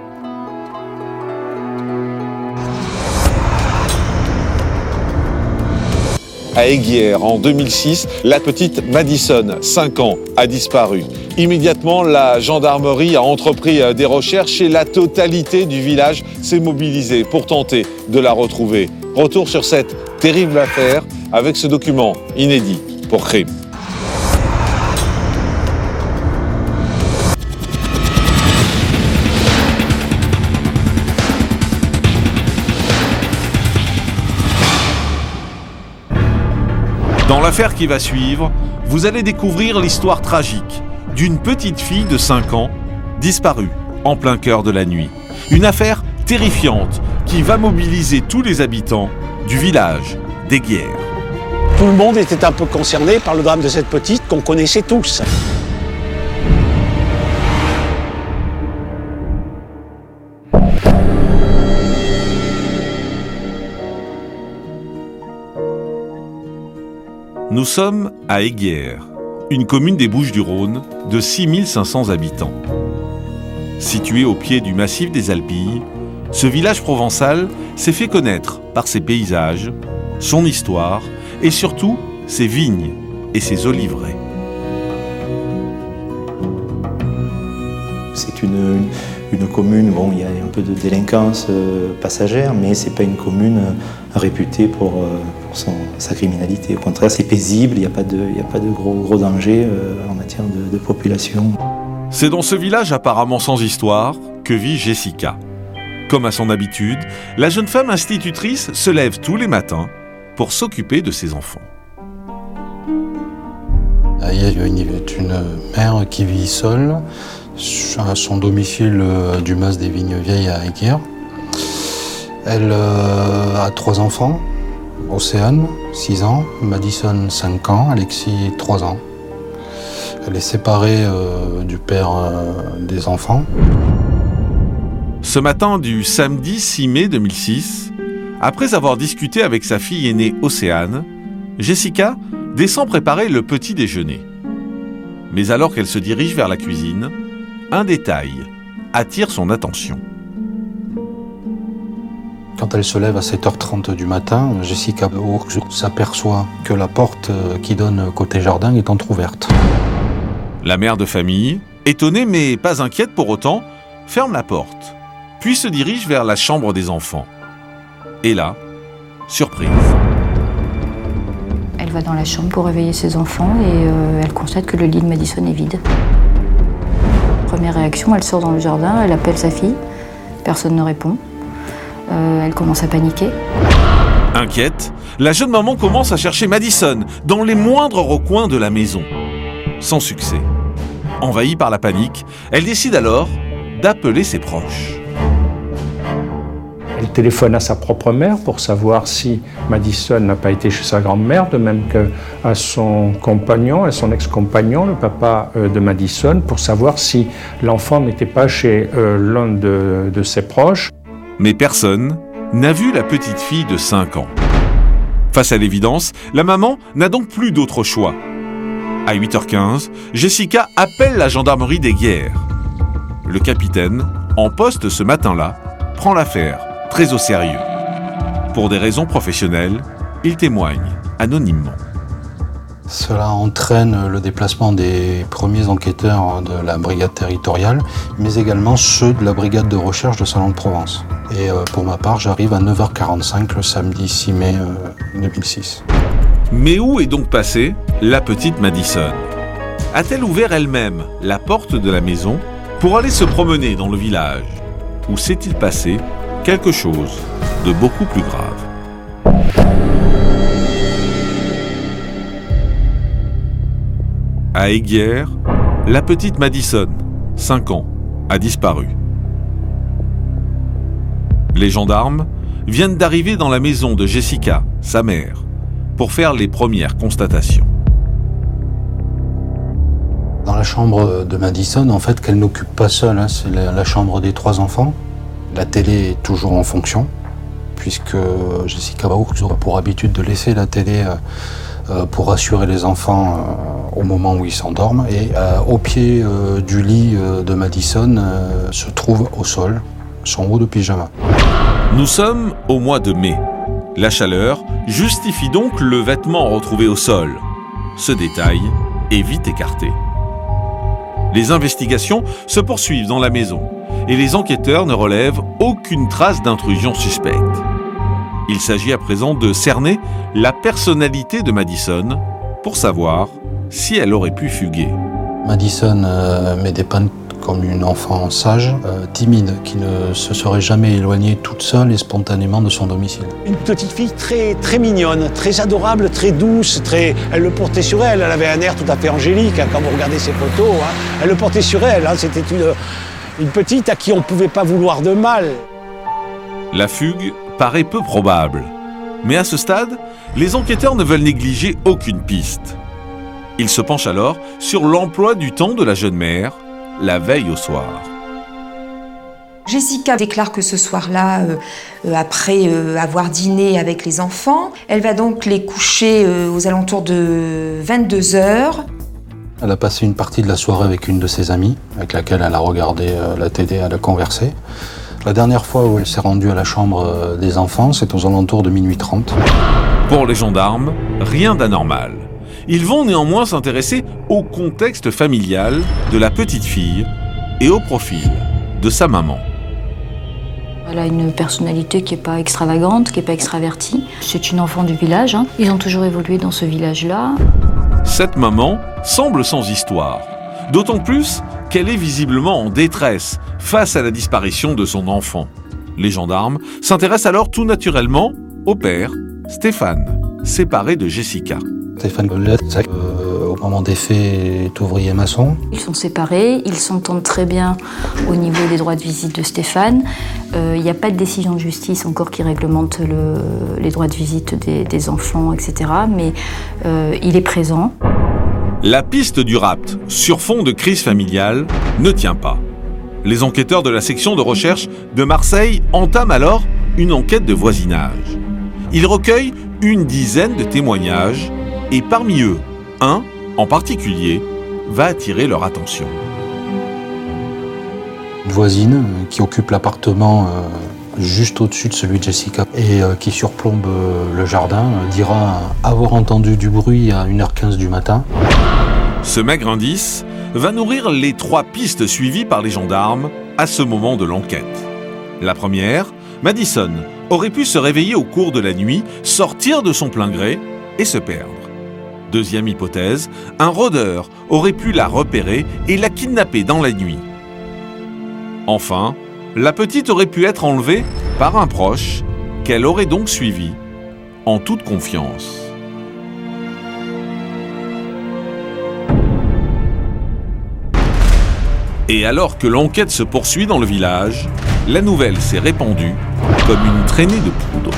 À Aiguières, en deux mille six, la petite Madison, cinq ans, a disparu. Immédiatement, la gendarmerie a entrepris des recherches et la totalité du village s'est mobilisée pour tenter de la retrouver. Retour sur cette terrible affaire avec ce document inédit pour Crime. Dans l'affaire qui va suivre, vous allez découvrir l'histoire tragique d'une petite fille de cinq ans disparue en plein cœur de la nuit. Une affaire terrifiante qui va mobiliser tous les habitants du village d'Aiguières. Tout le monde était un peu concerné par le drame de cette petite qu'on connaissait tous. Nous sommes à Aiguières, une commune des Bouches-du-Rhône de six mille cinq cents habitants. Situé au pied du massif des Alpilles, ce village provençal s'est fait connaître par ses paysages, son histoire et surtout ses vignes et ses oliveraies. C'est une, une commune, bon, il y a un peu de délinquance euh, passagère, mais c'est pas une commune euh, réputée pour, euh, pour son, sa criminalité. Au contraire, c'est paisible, il n'y a pas de, il n'y a pas de gros, gros dangers euh, en matière de, de population. C'est dans ce village apparemment sans histoire que vit Jessica. Comme à son habitude, la jeune femme institutrice se lève tous les matins pour s'occuper de ses enfants. Il y a une, une mère qui vit seule à son domicile du Mas des Vignes Vieilles à Aiguières. Elle euh, a trois enfants, Océane, six ans, Madison, cinq ans, Alexis, trois ans. Elle est séparée euh, du père euh, des enfants. Ce matin du samedi six mai deux mille six, après avoir discuté avec sa fille aînée Océane, Jessica descend préparer le petit déjeuner. Mais alors qu'elle se dirige vers la cuisine, un détail attire son attention. Quand elle se lève à sept heures trente du matin, Jessica s'aperçoit que la porte qui donne côté jardin est entrouverte. La mère de famille, étonnée mais pas inquiète pour autant, ferme la porte, puis se dirige vers la chambre des enfants. Et là, surprise. Elle va dans la chambre pour réveiller ses enfants et euh, elle constate que le lit de Madison est vide. Première réaction, elle sort dans le jardin, elle appelle sa fille, personne ne répond. Euh, elle commence à paniquer. Inquiète, la jeune maman commence à chercher Madison dans les moindres recoins de la maison. Sans succès. Envahie par la panique, elle décide alors d'appeler ses proches. Elle téléphone à sa propre mère pour savoir si Madison n'a pas été chez sa grand-mère, de même qu'à son compagnon, à son ex-compagnon, le papa de Madison, pour savoir si l'enfant n'était pas chez euh, l'un de, de ses proches. Mais personne n'a vu la petite fille de cinq ans. Face à l'évidence, la maman n'a donc plus d'autre choix. À huit heures quinze, Jessica appelle la gendarmerie d'Aiguières. Le capitaine, en poste ce matin-là, prend l'affaire très au sérieux. Pour des raisons professionnelles, il témoigne anonymement. Cela entraîne le déplacement des premiers enquêteurs de la brigade territoriale, mais également ceux de la brigade de recherche de Salon-de-Provence. Et euh, pour ma part, j'arrive à neuf heures quarante-cinq le samedi six mai deux mille six. Mais où est donc passée la petite Madison? A-t-elle ouvert elle-même la porte de la maison pour aller se promener dans le village? Ou s'est-il passé quelque chose de beaucoup plus grave? À Eyguières, la petite Madison, cinq ans, a disparu. Les gendarmes viennent d'arriver dans la maison de Jessica, sa mère, pour faire les premières constatations. Dans la chambre de Madison, en fait, qu'elle n'occupe pas seule, hein, c'est la, la chambre des trois enfants. La télé est toujours en fonction, puisque Jessica Baour aura pour habitude de laisser la télé euh, pour rassurer les enfants euh, au moment où ils s'endorment. Et euh, au pied euh, du lit euh, de Madison euh, se trouve au sol son haut de pyjama. Nous sommes au mois de mai. La chaleur justifie donc le vêtement retrouvé au sol. Ce détail est vite écarté. Les investigations se poursuivent dans la maison et les enquêteurs ne relèvent aucune trace d'intrusion suspecte. Il s'agit à présent de cerner la personnalité de Madison pour savoir si elle aurait pu fuguer. Madison euh, met des pannes comme une enfant sage, euh, timide, qui ne se serait jamais éloignée toute seule et spontanément de son domicile. Une petite fille très, très mignonne, très adorable, très douce, très... elle le portait sur elle, elle avait un air tout à fait angélique, hein, quand vous regardez ses photos, hein. Elle le portait sur elle, hein. C'était une, une petite à qui on ne pouvait pas vouloir de mal. La fugue paraît peu probable, mais à ce stade, les enquêteurs ne veulent négliger aucune piste. Ils se penchent alors sur l'emploi du temps de la jeune mère, la veille au soir. Jessica déclare que ce soir-là, euh, euh, après euh, avoir dîné avec les enfants, elle va donc les coucher euh, aux alentours de vingt-deux heures. Elle a passé une partie de la soirée avec une de ses amies, avec laquelle elle a regardé euh, la télé, elle a conversé. La dernière fois où elle s'est rendue à la chambre euh, des enfants, c'est aux alentours de minuit trente. Pour les gendarmes, rien d'anormal. Ils vont néanmoins s'intéresser au contexte familial de la petite fille et au profil de sa maman. Elle a une personnalité qui n'est pas extravagante, qui n'est pas extravertie. C'est une enfant du village, hein. Ils ont toujours évolué dans ce village-là. Cette maman semble sans histoire, d'autant plus qu'elle est visiblement en détresse face à la disparition de son enfant. Les gendarmes s'intéressent alors tout naturellement au père, Stéphane, séparé de Jessica. Stéphane Gollet, euh, au moment des faits, est ouvrier maçon. Ils sont séparés, ils s'entendent très bien au niveau des droits de visite de Stéphane. Il euh, n'y a pas de décision de justice encore qui réglemente le, les droits de visite des, des enfants, et cetera. Mais euh, il est présent. La piste du rapt sur fond de crise familiale ne tient pas. Les enquêteurs de la section de recherche de Marseille entament alors une enquête de voisinage. Ils recueillent une dizaine de témoignages et parmi eux, un en particulier va attirer leur attention. Une voisine qui occupe l'appartement euh, juste au-dessus de celui de Jessica et euh, qui surplombe euh, le jardin euh, dira avoir entendu du bruit à une heure quinze du matin. Ce maigre indice va nourrir les trois pistes suivies par les gendarmes à ce moment de l'enquête. La première, Madison aurait pu se réveiller au cours de la nuit, sortir de son plein gré et se perdre. Deuxième hypothèse, un rôdeur aurait pu la repérer et la kidnapper dans la nuit. Enfin, la petite aurait pu être enlevée par un proche qu'elle aurait donc suivi en toute confiance. Et alors que l'enquête se poursuit dans le village, la nouvelle s'est répandue comme une traînée de poudre.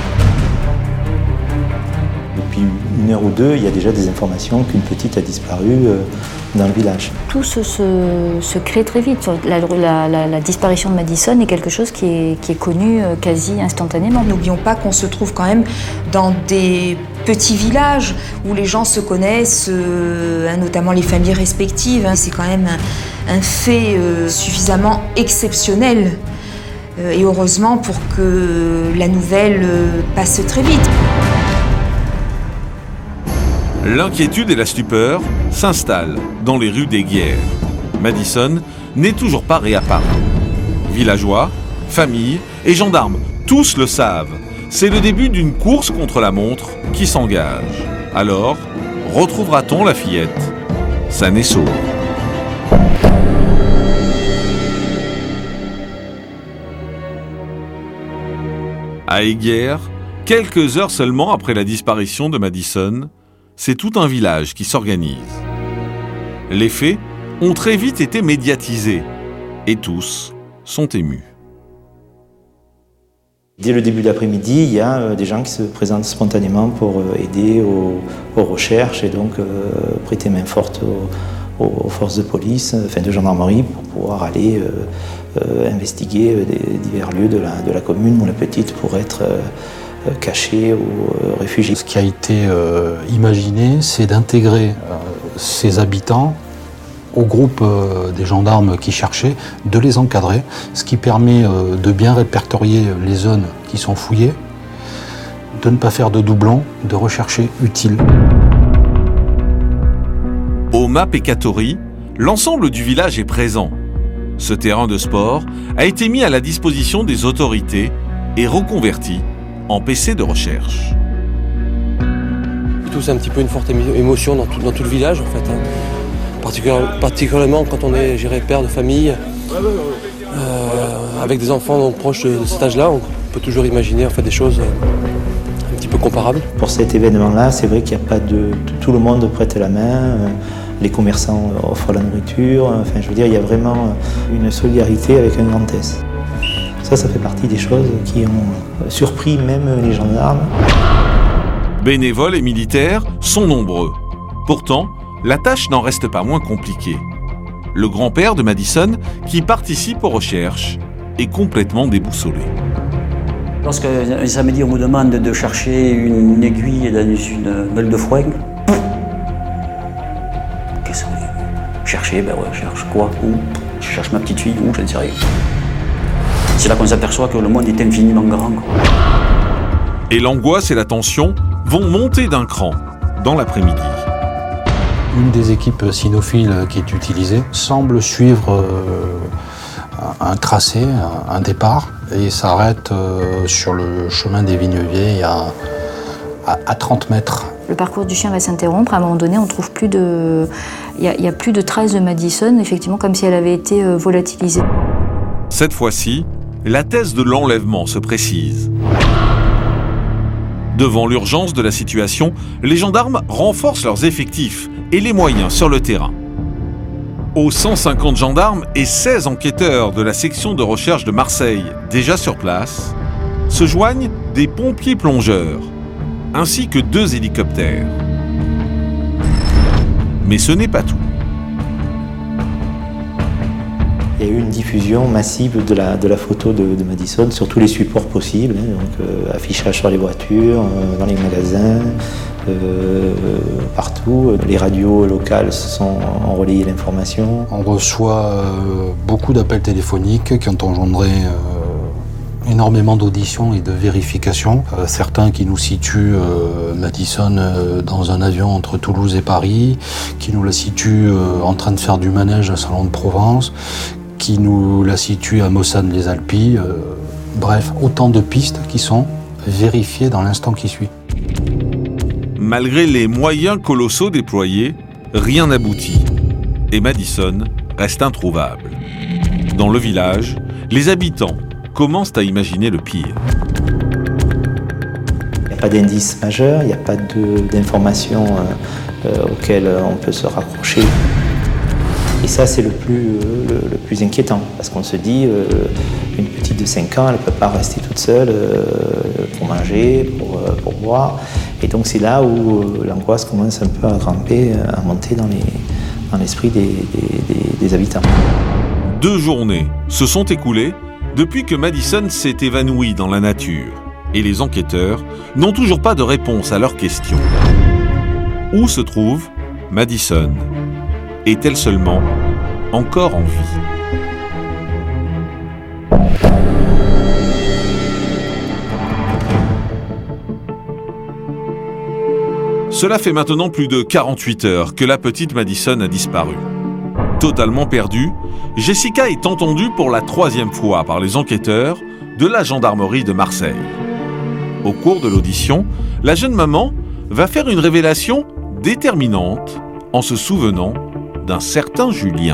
Depuis une heure ou deux, il y a déjà des informations qu'une petite a disparu euh, dans le village. Tout se, se, se crée très vite. La, la, la, la disparition de Madison est quelque chose qui est, qui est connu quasi instantanément. N'oublions pas qu'on se trouve quand même dans des petits villages où les gens se connaissent, euh, notamment les familles respectives. Hein. C'est quand même un, un fait euh, suffisamment exceptionnel. Euh, et heureusement pour que la nouvelle euh, passe très vite. L'inquiétude et la stupeur s'installent dans les rues d'Eyguières. Madison n'est toujours pas réapparue. Villageois, familles et gendarmes, tous le savent. C'est le début d'une course contre la montre qui s'engage. Alors, retrouvera-t-on la fillette saine et sauve? À Eyguières, quelques heures seulement après la disparition de Madison, c'est tout un village qui s'organise. Les faits ont très vite été médiatisés et tous sont émus. Dès le début d'après-midi, il y a euh, des gens qui se présentent spontanément pour euh, aider aux, aux recherches et donc euh, prêter main forte aux, aux forces de police, enfin de gendarmerie, pour pouvoir aller euh, euh, investiguer euh, des divers lieux de la, de la commune où la petite pourrait être euh, cachée ou euh, réfugiée. Ce qui a été euh, imaginé, c'est d'intégrer euh, ces habitants au groupe euh, des gendarmes qui cherchaient, de les encadrer, ce qui permet euh, de bien répertorier les zones qui sont fouillées, de ne pas faire de doublons, de rechercher utile. Au Mapekatori, l'ensemble du village est présent. Ce terrain de sport a été mis à la disposition des autorités et reconverti en P C de recherche. C'est un petit peu une forte émotion dans tout, dans tout le village en fait. Hein. Particulièrement quand on est géré père de famille, euh, avec des enfants donc, proches de cet âge-là, on peut toujours imaginer en fait, des choses un petit peu comparables. Pour cet événement-là, c'est vrai qu'il n'y a pas de... Tout le monde prête la main, les commerçants offrent la nourriture, enfin je veux dire, il y a vraiment une solidarité avec un grand S. Ça, ça fait partie des choses qui ont surpris même les gendarmes. Bénévoles et militaires sont nombreux. Pourtant, la tâche n'en reste pas moins compliquée. Le grand-père de Madison, qui participe aux recherches, est complètement déboussolé. Lorsque un samedi on me demande de chercher une aiguille dans une meule de foin, qu'est-ce que c'est? Chercher, ben ouais, je cherche quoi? Où? Je cherche ma petite fille, où? Je ne sais rien. C'est là qu'on s'aperçoit que le monde est infiniment grand. Quoi. Et l'angoisse et la tension vont monter d'un cran dans l'après-midi. Une des équipes cynophiles qui est utilisée semble suivre euh, un tracé, un, un départ, et s'arrête euh, sur le chemin des Vignes Vieilles à, à, à trente mètres. Le parcours du chien va s'interrompre. À un moment donné, on trouve plus de... Il n'y a, a plus de traces de Madison, effectivement, comme si elle avait été euh, volatilisée. Cette fois-ci, la thèse de l'enlèvement se précise. Devant l'urgence de la situation, les gendarmes renforcent leurs effectifs et les moyens sur le terrain. Aux cent cinquante gendarmes et seize enquêteurs de la section de recherche de Marseille, déjà sur place, se joignent des pompiers plongeurs, ainsi que deux hélicoptères. Mais ce n'est pas tout. Il y a eu une diffusion massive de la, de la photo de, de Madison sur tous les supports possibles, hein, donc euh, affichage sur les voitures, euh, dans les magasins, euh, partout. Les radios locales se sont ont relayé l'information. On reçoit euh, beaucoup d'appels téléphoniques qui ont engendré euh, énormément d'auditions et de vérifications. Euh, certains qui nous situent euh, Madison euh, dans un avion entre Toulouse et Paris, qui nous la situent euh, en train de faire du manège à Salon de Provence, qui nous la situe à Mossane-les-Alpilles. Euh, bref, autant de pistes qui sont vérifiées dans l'instant qui suit. Malgré les moyens colossaux déployés, rien n'aboutit. Et Madison reste introuvable. Dans le village, les habitants commencent à imaginer le pire. Il n'y a pas d'indices majeurs, il n'y a pas d'informations euh, euh, auxquelles on peut se raccrocher. Et ça, c'est le plus, le, le plus inquiétant, parce qu'on se dit, euh, une petite de cinq ans, elle ne peut pas rester toute seule euh, pour manger, pour, euh, pour boire. Et donc c'est là où euh, l'angoisse commence un peu à grimper, à monter dans les, dans l'esprit des, des, des, des habitants. Deux journées se sont écoulées depuis que Madison s'est évanouie dans la nature. Et les enquêteurs n'ont toujours pas de réponse à leurs questions. Où se trouve Madison ? Est-elle seulement encore en vie ? Cela fait maintenant plus de quarante-huit heures que la petite Madison a disparu. Totalement perdue, Jessica est entendue pour la troisième fois par les enquêteurs de la gendarmerie de Marseille. Au cours de l'audition, la jeune maman va faire une révélation déterminante en se souvenant d'un certain Julien.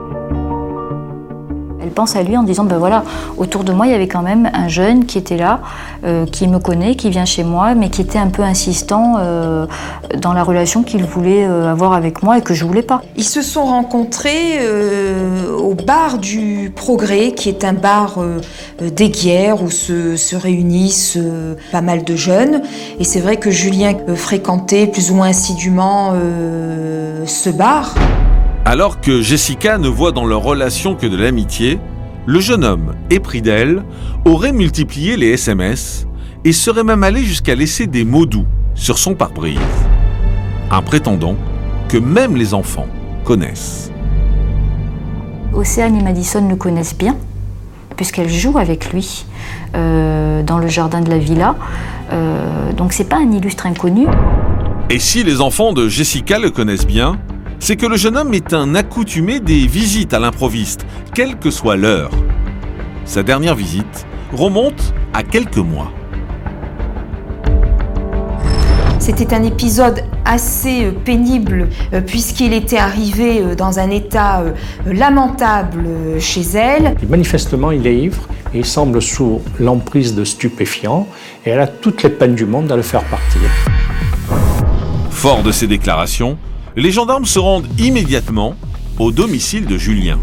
Elle pense à lui en disant, ben voilà, autour de moi, il y avait quand même un jeune qui était là, euh, qui me connaît, qui vient chez moi, mais qui était un peu insistant euh, dans la relation qu'il voulait euh, avoir avec moi et que je voulais pas. Ils se sont rencontrés euh, au bar du Progrès, qui est un bar euh, d'Aiguière où se, se réunissent euh, pas mal de jeunes. Et c'est vrai que Julien euh, fréquentait plus ou moins assidûment euh, ce bar. Alors que Jessica ne voit dans leur relation que de l'amitié, le jeune homme, épris d'elle, aurait multiplié les S M S et serait même allé jusqu'à laisser des mots doux sur son pare-brise. Un prétendant que même les enfants connaissent. Océane et Madison le connaissent bien, puisqu'elles jouent avec lui euh, dans le jardin de la villa. Euh, donc c'est pas un illustre inconnu. Et si les enfants de Jessica le connaissent bien, c'est que le jeune homme est un accoutumé des visites à l'improviste, quelle que soit l'heure. Sa dernière visite remonte à quelques mois. C'était un épisode assez pénible puisqu'il était arrivé dans un état lamentable chez elle. Manifestement, il est ivre et il semble sous l'emprise de stupéfiants et elle a toutes les peines du monde à le faire partir. Fort de ces déclarations, les gendarmes se rendent immédiatement au domicile de Julien.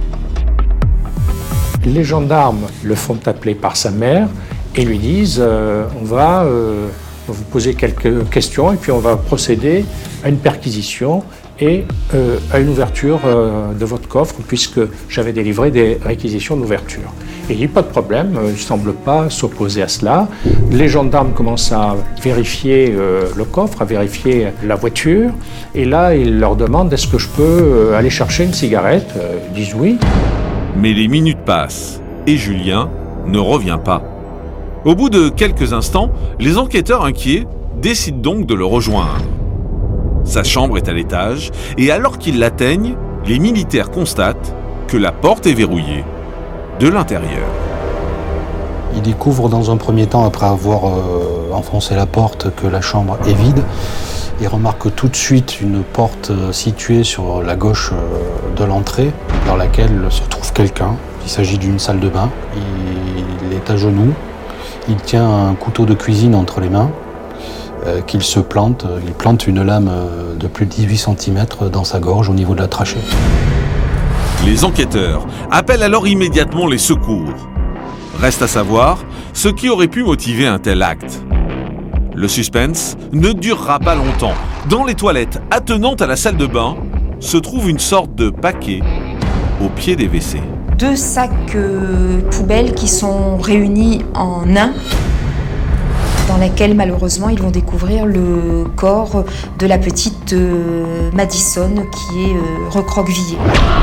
Les gendarmes le font appeler par sa mère et lui disent euh, on va euh, vous poser quelques questions et puis on va procéder à une perquisition et euh, à une ouverture euh, de votre coffre puisque j'avais délivré des réquisitions d'ouverture. Et il n'y a pas de problème, il ne semble pas s'opposer à cela. Les gendarmes commencent à vérifier euh, le coffre, à vérifier la voiture. Et là, ils leur demandent est-ce que je peux euh, aller chercher une cigarette euh, Ils disent oui. Mais les minutes passent et Julien ne revient pas. Au bout de quelques instants, les enquêteurs inquiets décident donc de le rejoindre. Sa chambre est à l'étage et alors qu'ils l'atteignent, les militaires constatent que la porte est verrouillée de l'intérieur. Il découvre dans un premier temps, après avoir euh, enfoncé la porte, que la chambre est vide. Il remarque tout de suite une porte euh, située sur la gauche euh, de l'entrée, dans laquelle se trouve quelqu'un. Il s'agit d'une salle de bain. Il, il est à genoux. Il tient un couteau de cuisine entre les mains, euh, qu'il se plante. Il plante une lame euh, de plus de dix-huit centimètres dans sa gorge, au niveau de la trachée. Les enquêteurs appellent alors immédiatement les secours. Reste à savoir ce qui aurait pu motiver un tel acte. Le suspense ne durera pas longtemps. Dans les toilettes attenantes à la salle de bain se trouve une sorte de paquet au pied des W C. Deux sacs euh, poubelles qui sont réunis en un, dans laquelle malheureusement ils vont découvrir le corps de la petite euh, Madison qui est euh, recroquevillée.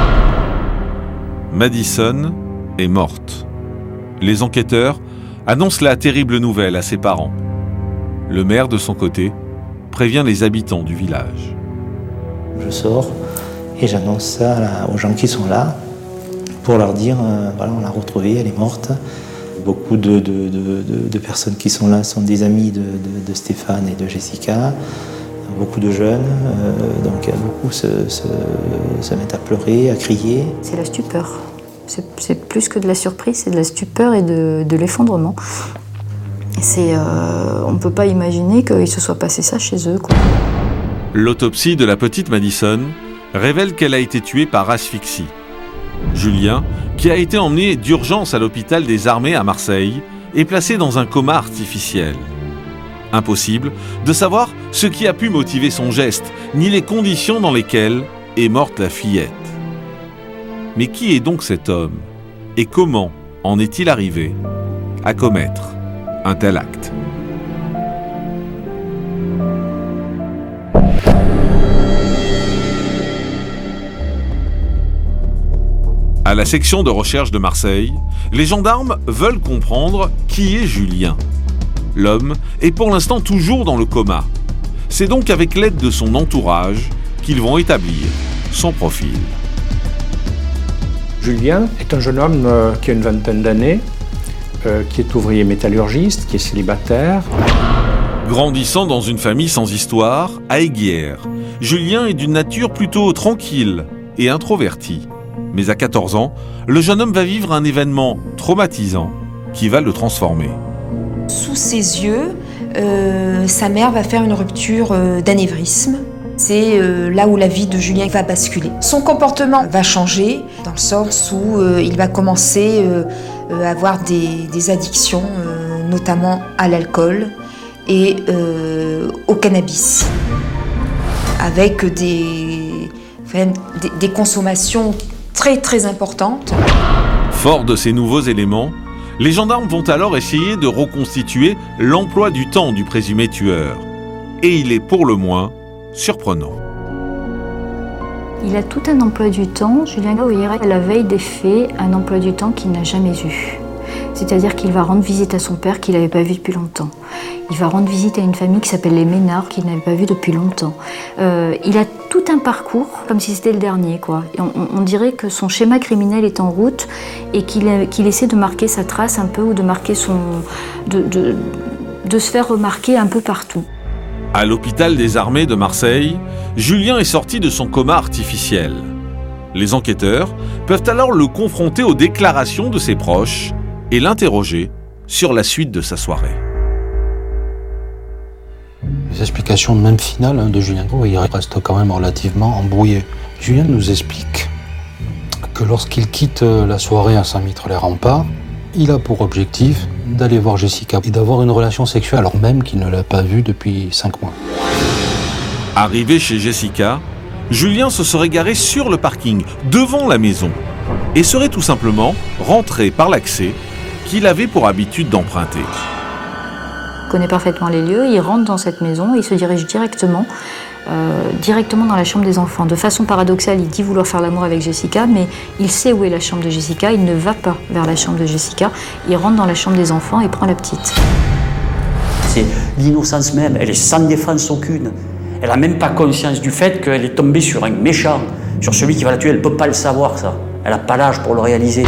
Madison est morte. Les enquêteurs annoncent la terrible nouvelle à ses parents. Le maire, de son côté, prévient les habitants du village. Je sors et j'annonce ça là, aux gens qui sont là pour leur dire euh, voilà, on l'a retrouvée, elle est morte. Beaucoup de, de, de, de, de personnes qui sont là sont des amis de, de, de Stéphane et de Jessica. Beaucoup de jeunes, euh, donc beaucoup se, se, se mettent à pleurer, à crier. C'est la stupeur. C'est, c'est plus que de la surprise, c'est de la stupeur et de, de l'effondrement. C'est, euh, on ne peut pas imaginer qu'il se soit passé ça chez eux, quoi. L'autopsie de la petite Madison révèle qu'elle a été tuée par asphyxie. Julien, qui a été emmené d'urgence à l'hôpital des armées à Marseille, est placé dans un coma artificiel. Impossible de savoir ce qui a pu motiver son geste, ni les conditions dans lesquelles est morte la fillette. Mais qui est donc cet homme? Et comment en est-il arrivé à commettre un tel acte? À la section de recherche de Marseille, les gendarmes veulent comprendre qui est Julien. L'homme est pour l'instant toujours dans le coma. C'est donc avec l'aide de son entourage qu'ils vont établir son profil. Julien est un jeune homme euh, qui a une vingtaine d'années, euh, qui est ouvrier métallurgiste, qui est célibataire. Grandissant dans une famille sans histoire, à Eyguières, Julien est d'une nature plutôt tranquille et introvertie. Mais à quatorze ans, le jeune homme va vivre un événement traumatisant qui va le transformer. Sous ses yeux, euh, sa mère va faire une rupture euh, d'anévrisme. C'est euh, là où la vie de Julien va basculer. Son comportement va changer dans le sens où euh, il va commencer euh, euh, à avoir des, des addictions, euh, notamment à l'alcool et euh, au cannabis, avec des, enfin, des, des consommations très très importantes. Fort de ces nouveaux éléments, les gendarmes vont alors essayer de reconstituer l'emploi du temps du présumé tueur. Et il est pour le moins surprenant. Il a tout un emploi du temps, Julien Gouailleret, à la veille des faits, un emploi du temps qu'il n'a jamais eu. C'est-à-dire qu'il va rendre visite à son père qu'il n'avait pas vu depuis longtemps. Il va rendre visite à une famille qui s'appelle les Ménard, qu'il n'avait pas vu depuis longtemps. Euh, il a tout un parcours, comme si c'était le dernier, quoi. Et on, on dirait que son schéma criminel est en route et qu'il qu'il essaie de marquer sa trace un peu, ou de marquer son... de, de, de se faire remarquer un peu partout. À l'hôpital des armées de Marseille, Julien est sorti de son coma artificiel. Les enquêteurs peuvent alors le confronter aux déclarations de ses proches et l'interroger sur la suite de sa soirée. Les explications même finales hein, de Julien Gouailleret restent quand même relativement embrouillées. Julien nous explique que lorsqu'il quitte la soirée à Saint-Mitre-les-Remparts, il a pour objectif d'aller voir Jessica et d'avoir une relation sexuelle alors même qu'il ne l'a pas vue depuis cinq mois. Arrivé chez Jessica, Julien se serait garé sur le parking, devant la maison, et serait tout simplement rentré par l'accès qu'il avait pour habitude d'emprunter. Il connaît parfaitement les lieux, il rentre dans cette maison et il se dirige directement, euh, directement dans la chambre des enfants. De façon paradoxale, il dit vouloir faire l'amour avec Jessica, mais il sait où est la chambre de Jessica, il ne va pas vers la chambre de Jessica, il rentre dans la chambre des enfants et prend la petite. C'est l'innocence même, elle est sans défense aucune. Elle n'a même pas conscience du fait qu'elle est tombée sur un méchant, sur celui qui va la tuer, elle ne peut pas le savoir ça. Elle n'a pas l'âge pour le réaliser.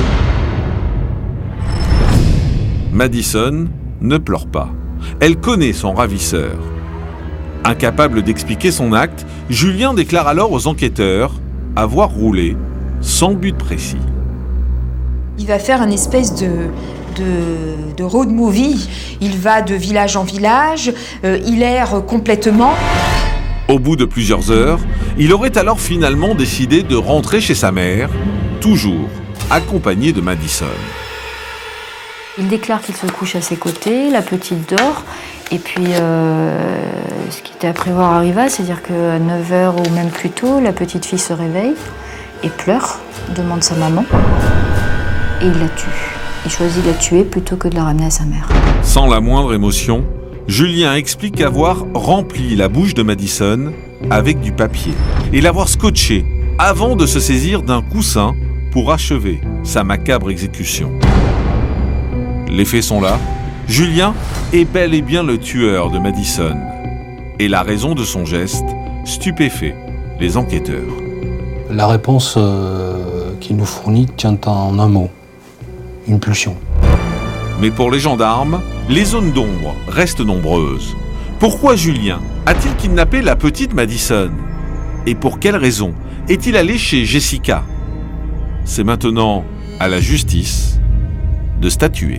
Madison ne pleure pas. Elle connaît son ravisseur. Incapable d'expliquer son acte, Julien déclare alors aux enquêteurs avoir roulé sans but précis. Il va faire une espèce de, de, de road movie. Il va de village en village, euh, il erre complètement. Au bout de plusieurs heures, il aurait alors finalement décidé de rentrer chez sa mère, toujours accompagné de Madison. Il déclare qu'il se couche à ses côtés, la petite dort, et puis euh, ce qui était à prévoir arriva, c'est-à-dire qu'à neuf heures ou même plus tôt, la petite fille se réveille et pleure, demande sa maman, et il la tue. Il choisit de la tuer plutôt que de la ramener à sa mère. Sans la moindre émotion, Julien explique avoir rempli la bouche de Madison avec du papier et l'avoir scotché avant de se saisir d'un coussin pour achever sa macabre exécution. Les faits sont là. Julien est bel et bien le tueur de Madison. Et la raison de son geste stupéfait les enquêteurs. La réponse euh, qu'il nous fournit tient en un mot, une pulsion. Mais pour les gendarmes, les zones d'ombre restent nombreuses. Pourquoi Julien a-t-il kidnappé la petite Madison? Et pour quelle raison est-il allé chez Jessica? C'est maintenant à la justice de statuer.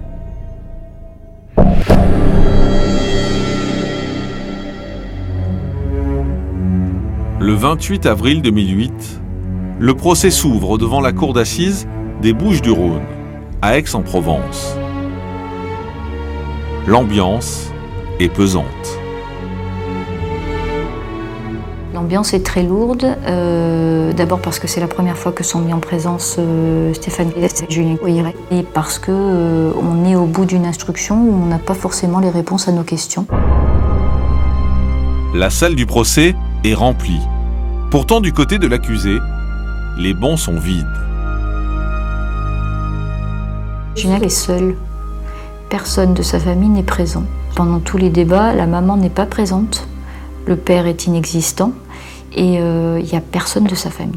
Le vingt-huit avril deux mille huit, le procès s'ouvre devant la cour d'assises des Bouches-du-Rhône, à Aix-en-Provence. L'ambiance est pesante. L'ambiance est très lourde, euh, d'abord parce que c'est la première fois que sont mis en présence euh, Stéphane Guest et Julien Gouailleret, et parce qu'on euh, est au bout d'une instruction où on n'a pas forcément les réponses à nos questions. La salle du procès est remplie. Pourtant, du côté de l'accusé, les bancs sont vides. Julien est seul. Personne de sa famille n'est présent. Pendant tous les débats, la maman n'est pas présente, le père est inexistant et il euh, n'y a personne de sa famille.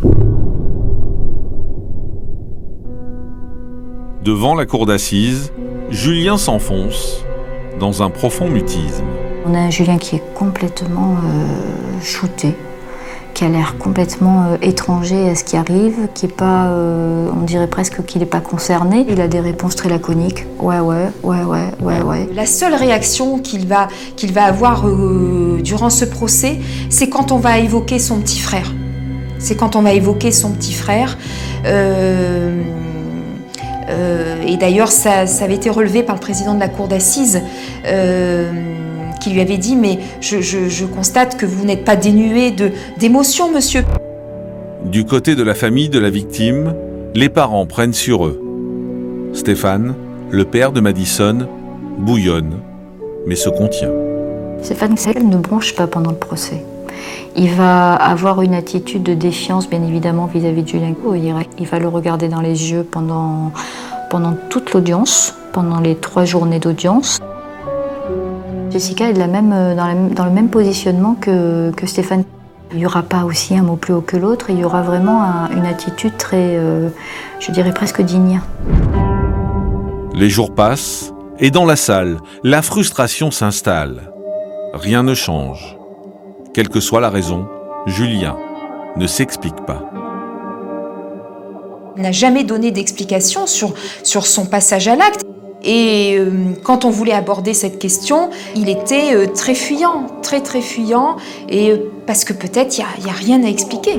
Devant la cour d'assises, Julien s'enfonce dans un profond mutisme. On a un Julien qui est complètement euh, shooté, qui a l'air complètement euh, étranger à ce qui arrive, qui est pas, euh, on dirait presque qu'il n'est pas concerné. Il a des réponses très laconiques. Ouais, ouais, ouais, ouais, ouais, ouais. La seule réaction qu'il va, qu'il va avoir euh, durant ce procès, c'est quand on va évoquer son petit frère. C'est quand on va évoquer son petit frère. Euh, euh, et d'ailleurs, ça, ça avait été relevé par le président de la cour d'assises. Euh, qui lui avait dit « mais je, je, je constate que vous n'êtes pas dénué de, d'émotion, monsieur ». Du côté de la famille de la victime, les parents prennent sur eux. Stéphane, le père de Madison, bouillonne, mais se contient. Stéphane Sell ne bronche pas pendant le procès. Il va avoir une attitude de défiance, bien évidemment, vis-à-vis de Julien. Il va le regarder dans les yeux pendant, pendant toute l'audience, pendant les trois journées d'audience. Jessica est de la même, dans, la, dans le même positionnement que, que Stéphane. Il n'y aura pas aussi un mot plus haut que l'autre, il y aura vraiment un, une attitude très, euh, je dirais presque digne. Les jours passent, et dans la salle, la frustration s'installe. Rien ne change. Quelle que soit la raison, Julien ne s'explique pas. Il n'a jamais donné d'explication sur, sur son passage à l'acte. Et euh, quand on voulait aborder cette question, il était euh, très fuyant, très très fuyant, et, euh, parce que peut-être il n'y a, a rien à expliquer.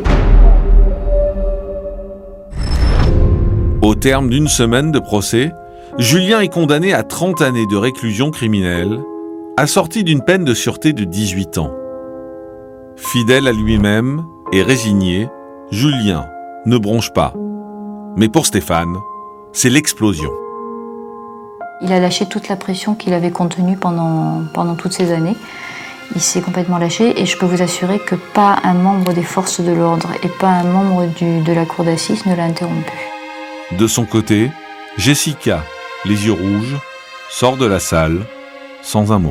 Au terme d'une semaine de procès, Julien est condamné à trente années de réclusion criminelle, assorti d'une peine de sûreté de dix-huit ans. Fidèle à lui-même et résigné, Julien ne bronche pas. Mais pour Stéphane, c'est l'explosion. Il a lâché toute la pression qu'il avait contenue pendant, pendant toutes ces années. Il s'est complètement lâché et je peux vous assurer que pas un membre des forces de l'ordre et pas un membre du, de la cour d'assises ne l'a interrompu. De son côté, Jessica, les yeux rouges, sort de la salle sans un mot.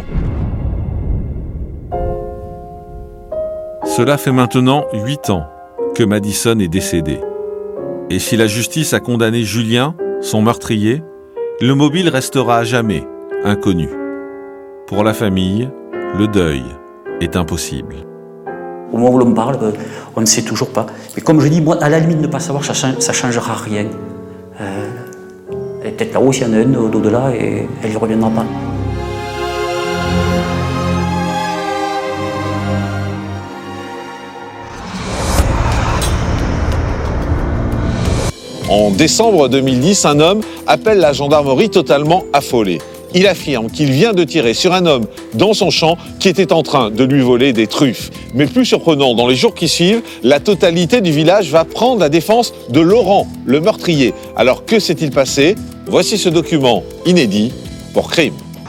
Cela fait maintenant huit ans que Madison est décédée. Et si la justice a condamné Julien, son meurtrier, le mobile restera à jamais inconnu. Pour la famille, le deuil est impossible. Au moment où l'on parle, on ne sait toujours pas. Mais comme je dis, moi, à la limite, ne pas savoir, ça ne changera rien. Euh, et peut-être là-haut, s'il y en a une au-delà, et elle n'y reviendra pas. En décembre deux mille dix, un homme appelle la gendarmerie totalement affolé. Il affirme qu'il vient de tirer sur un homme dans son champ qui était en train de lui voler des truffes. Mais plus surprenant, dans les jours qui suivent, la totalité du village va prendre la défense de Laurent, le meurtrier. Alors que s'est-il passé? Voici ce document inédit pour Crime.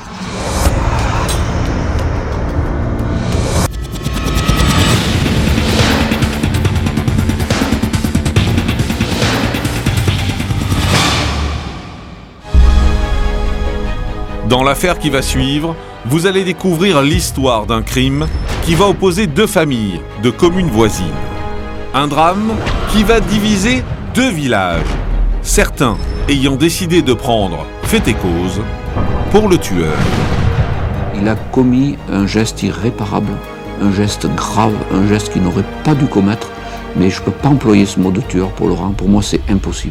Dans l'affaire qui va suivre, vous allez découvrir l'histoire d'un crime qui va opposer deux familles de communes voisines. Un drame qui va diviser deux villages, certains ayant décidé de prendre fait et cause pour le tueur. Il a commis un geste irréparable, un geste grave, un geste qu'il n'aurait pas dû commettre, mais je ne peux pas employer ce mot de tueur pour Laurent, pour moi c'est impossible.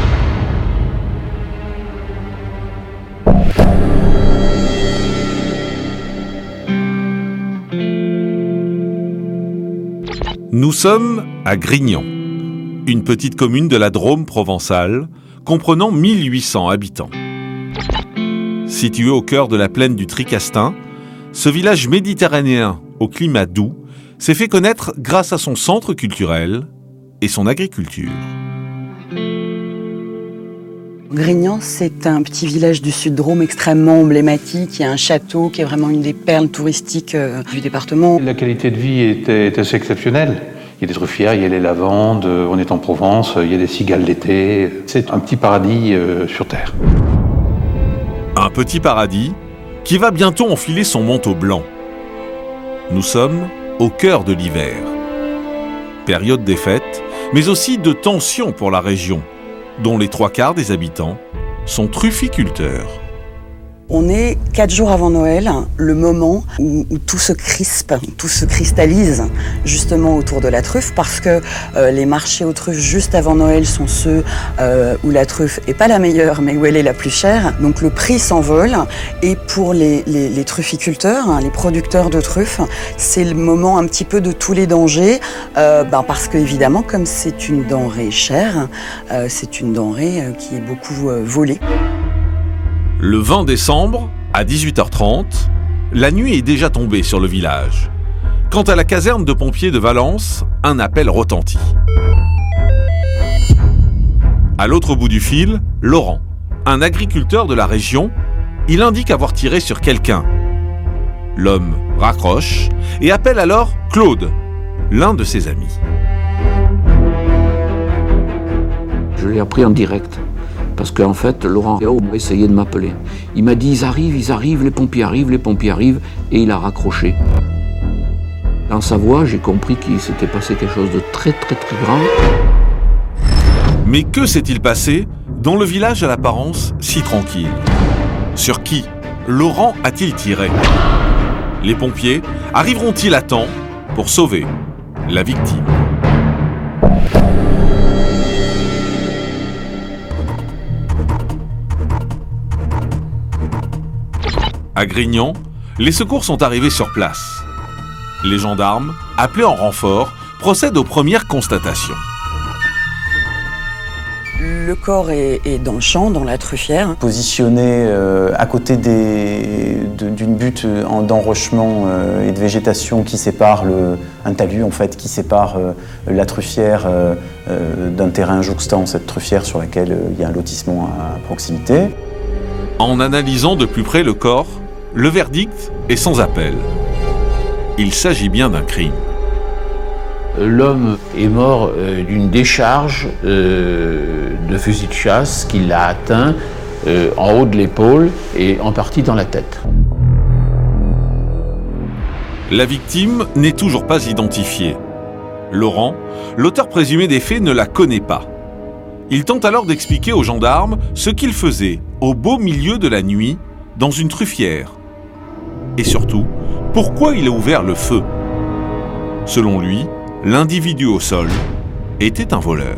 Nous sommes à Grignan, une petite commune de la Drôme provençale, comprenant mille huit cents habitants. Situé au cœur de la plaine du Tricastin, ce village méditerranéen au climat doux s'est fait connaître grâce à son centre culturel et son agriculture. Grignan, c'est un petit village du Sud-Drôme extrêmement emblématique. Il y a un château qui est vraiment une des perles touristiques euh, du département. La qualité de vie est, est assez exceptionnelle. Il y a des truffières, il y a les lavandes, on est en Provence, il y a des cigales d'été. C'est un petit paradis euh, sur Terre. Un petit paradis qui va bientôt enfiler son manteau blanc. Nous sommes au cœur de l'hiver. Période des fêtes, mais aussi de tensions pour la région, dont les trois quarts des habitants sont trufficulteurs. On est quatre jours avant Noël, le moment où, où tout se crispe, tout se cristallise justement autour de la truffe, parce que euh, les marchés aux truffes juste avant Noël sont ceux euh, où la truffe n'est pas la meilleure, mais où elle est la plus chère. Donc le prix s'envole, et pour les, les, les trufficulteurs, hein, les producteurs de truffes, c'est le moment un petit peu de tous les dangers, euh, ben parce qu'évidemment, comme c'est une denrée chère, euh, c'est une denrée euh, qui est beaucoup euh, volée. Le vingt décembre, à dix-huit heures trente, la nuit est déjà tombée sur le village. Quant à la caserne de pompiers de Valence, un appel retentit. À l'autre bout du fil, Laurent, un agriculteur de la région, il indique avoir tiré sur quelqu'un. L'homme raccroche et appelle alors Claude, l'un de ses amis. Je l'ai appris en direct. Parce qu'en fait, Laurent Réau a essayé de m'appeler. Il m'a dit, ils arrivent, ils arrivent, les pompiers arrivent, les pompiers arrivent, et il a raccroché. Dans sa voix, j'ai compris qu'il s'était passé quelque chose de très très très grave. Mais que s'est-il passé dans le village à l'apparence si tranquille? Sur qui Laurent a-t-il tiré? Les pompiers arriveront-ils à temps pour sauver la victime? À Grignan, les secours sont arrivés sur place. Les gendarmes, appelés en renfort, procèdent aux premières constatations. Le corps est, est dans le champ, dans la truffière. Positionné euh, à côté des, de, d'une butte en, d'enrochement euh, et de végétation qui sépare le, un talus en fait, qui sépare euh, la truffière euh, euh, d'un terrain jouxtant cette truffière sur laquelle euh, il y a un lotissement à proximité. En analysant de plus près le corps, le verdict est sans appel. Il s'agit bien d'un crime. L'homme est mort euh, d'une décharge euh, de fusil de chasse qui l'a atteint euh, en haut de l'épaule et en partie dans la tête. La victime n'est toujours pas identifiée. Laurent, l'auteur présumé des faits, ne la connaît pas. Il tente alors d'expliquer aux gendarmes ce qu'il faisait au beau milieu de la nuit dans une truffière. Et surtout, pourquoi il a ouvert le feu. Selon lui, l'individu au sol était un voleur.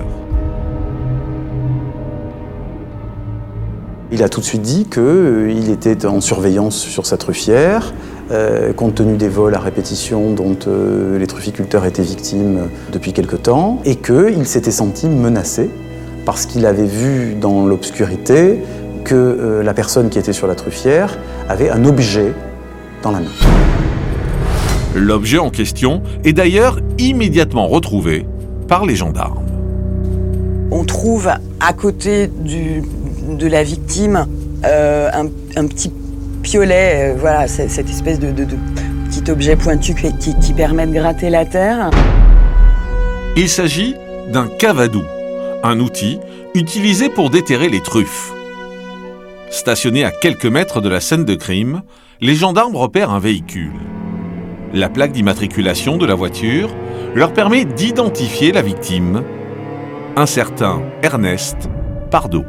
Il a tout de suite dit qu'il euh, était en surveillance sur sa truffière, euh, compte tenu des vols à répétition dont euh, les trufficulteurs étaient victimes depuis quelque temps, et qu'il s'était senti menacé parce qu'il avait vu dans l'obscurité que euh, la personne qui était sur la truffière avait un objet dans la main. L'objet en question est d'ailleurs immédiatement retrouvé par les gendarmes. On trouve à côté du, de la victime euh, un, un petit piolet, euh, voilà, cette espèce de, de, de petit objet pointu qui, qui permet de gratter la terre. Il s'agit d'un cavadou, un outil utilisé pour déterrer les truffes. Stationné à quelques mètres de la scène de crime, les gendarmes repèrent un véhicule. La plaque d'immatriculation de la voiture leur permet d'identifier la victime, un certain Ernest Pardo.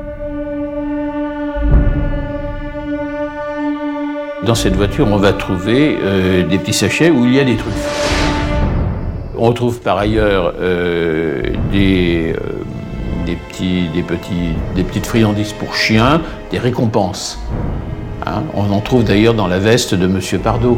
Dans cette voiture, on va trouver euh, des petits sachets où il y a des truffes. On trouve par ailleurs euh, des, euh, des, petits, des, petits, des petites friandises pour chiens, des récompenses. Hein, on en trouve d'ailleurs dans la veste de Monsieur Pardo.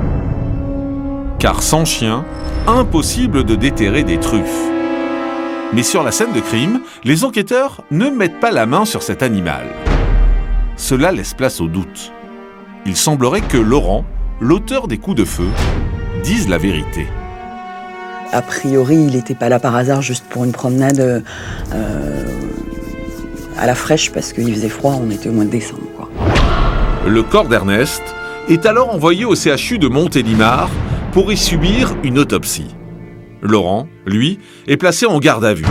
Car sans chien, impossible de déterrer des truffes. Mais sur la scène de crime, les enquêteurs ne mettent pas la main sur cet animal. Cela laisse place au doute. Il semblerait que Laurent, l'auteur des coups de feu, dise la vérité. A priori, il n'était pas là par hasard, juste pour une promenade euh, à la fraîche, parce qu'il faisait froid, on était au mois de décembre, quoi. Le corps d'Ernest est alors envoyé au C H U de Montélimar pour y subir une autopsie. Laurent, lui, est placé en garde à vue.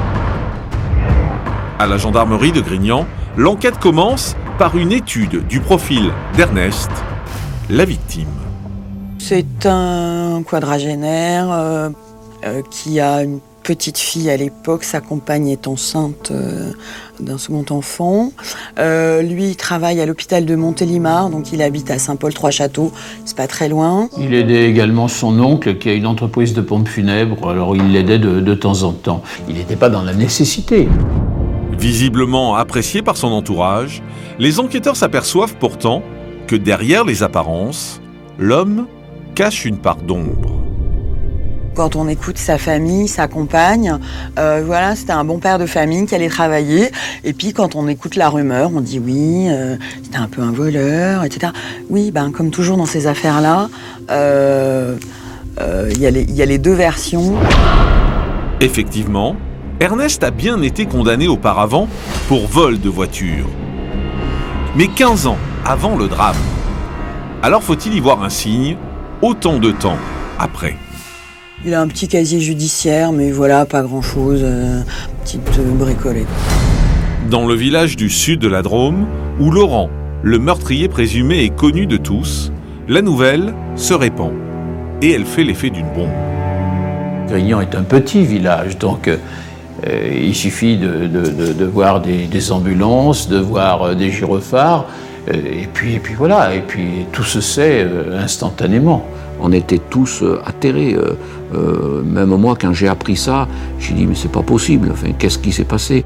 À la gendarmerie de Grignan, l'enquête commence par une étude du profil d'Ernest, la victime. C'est un quadragénaire euh, euh, qui a une petite fille à l'époque, sa compagne est enceinte euh, d'un second enfant. Euh, lui, il travaille à l'hôpital de Montélimar, donc il habite à Saint-Paul-Trois-Châteaux, c'est pas très loin. Il aidait également son oncle qui a une entreprise de pompes funèbres, alors il l'aidait de, de temps en temps. Il n'était pas dans la nécessité. Visiblement apprécié par son entourage, les enquêteurs s'aperçoivent pourtant que derrière les apparences, l'homme cache une part d'ombre. Quand on écoute sa famille, sa compagne, euh, voilà, c'était un bon père de famille qui allait travailler. Et puis quand on écoute la rumeur, on dit oui, euh, c'était un peu un voleur, et cetera. Oui, ben, comme toujours dans ces affaires-là, euh, euh, y a les, y a les deux versions. Effectivement, Ernest a bien été condamné auparavant pour vol de voiture. Mais quinze ans avant le drame. Alors faut-il y voir un signe, autant de temps après? Il a un petit casier judiciaire, mais voilà, pas grand-chose, euh, petite euh, bricolette. Dans le village du sud de la Drôme, où Laurent, le meurtrier présumé, est connu de tous, la nouvelle se répand. Et elle fait l'effet d'une bombe. Grignan est un petit village, donc euh, il suffit de, de, de, de voir des, des ambulances, de voir euh, des gyrophares, euh, et, puis, et puis voilà, et puis tout se sait euh, instantanément. On était tous euh, atterrés. Euh, euh, même moi, quand j'ai appris ça, j'ai dit mais c'est pas possible. Enfin, qu'est-ce qui s'est passé?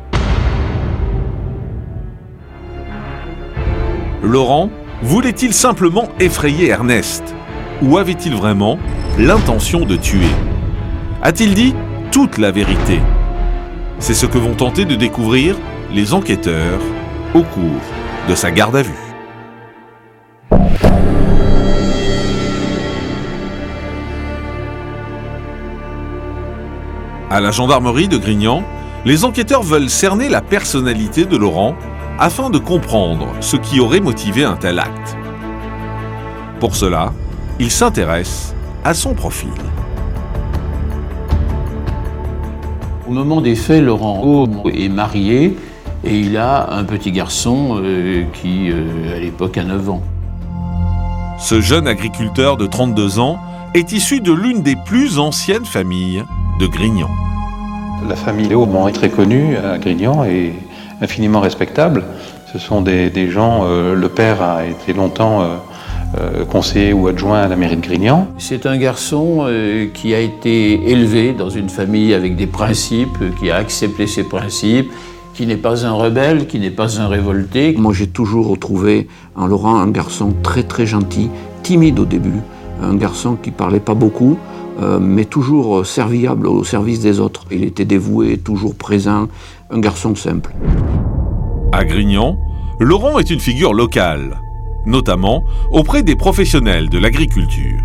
Laurent voulait-il simplement effrayer Ernest? Ou avait-il vraiment l'intention de tuer? A-t-il dit toute la vérité? C'est ce que vont tenter de découvrir les enquêteurs au cours de sa garde à vue. À la gendarmerie de Grignan, les enquêteurs veulent cerner la personnalité de Laurent afin de comprendre ce qui aurait motivé un tel acte. Pour cela, ils s'intéressent à son profil. Au moment des faits, Laurent est marié et il a un petit garçon euh, qui, euh, à l'époque, a neuf ans. Ce jeune agriculteur de trente-deux ans est issu de l'une des plus anciennes familles de Grignan. La famille Léaumont est très connue à Grignan et infiniment respectable. Ce sont des, des gens, euh, le père a été longtemps euh, euh, conseiller ou adjoint à la mairie de Grignan. C'est un garçon euh, qui a été élevé dans une famille avec des principes, qui a accepté ses principes, qui n'est pas un rebelle, qui n'est pas un révolté. Moi j'ai toujours trouvé en Laurent un garçon très très gentil, timide au début, un garçon qui parlait pas beaucoup, Euh, mais toujours serviable au service des autres. Il était dévoué, toujours présent, un garçon simple. À Grignan, Laurent est une figure locale, notamment auprès des professionnels de l'agriculture.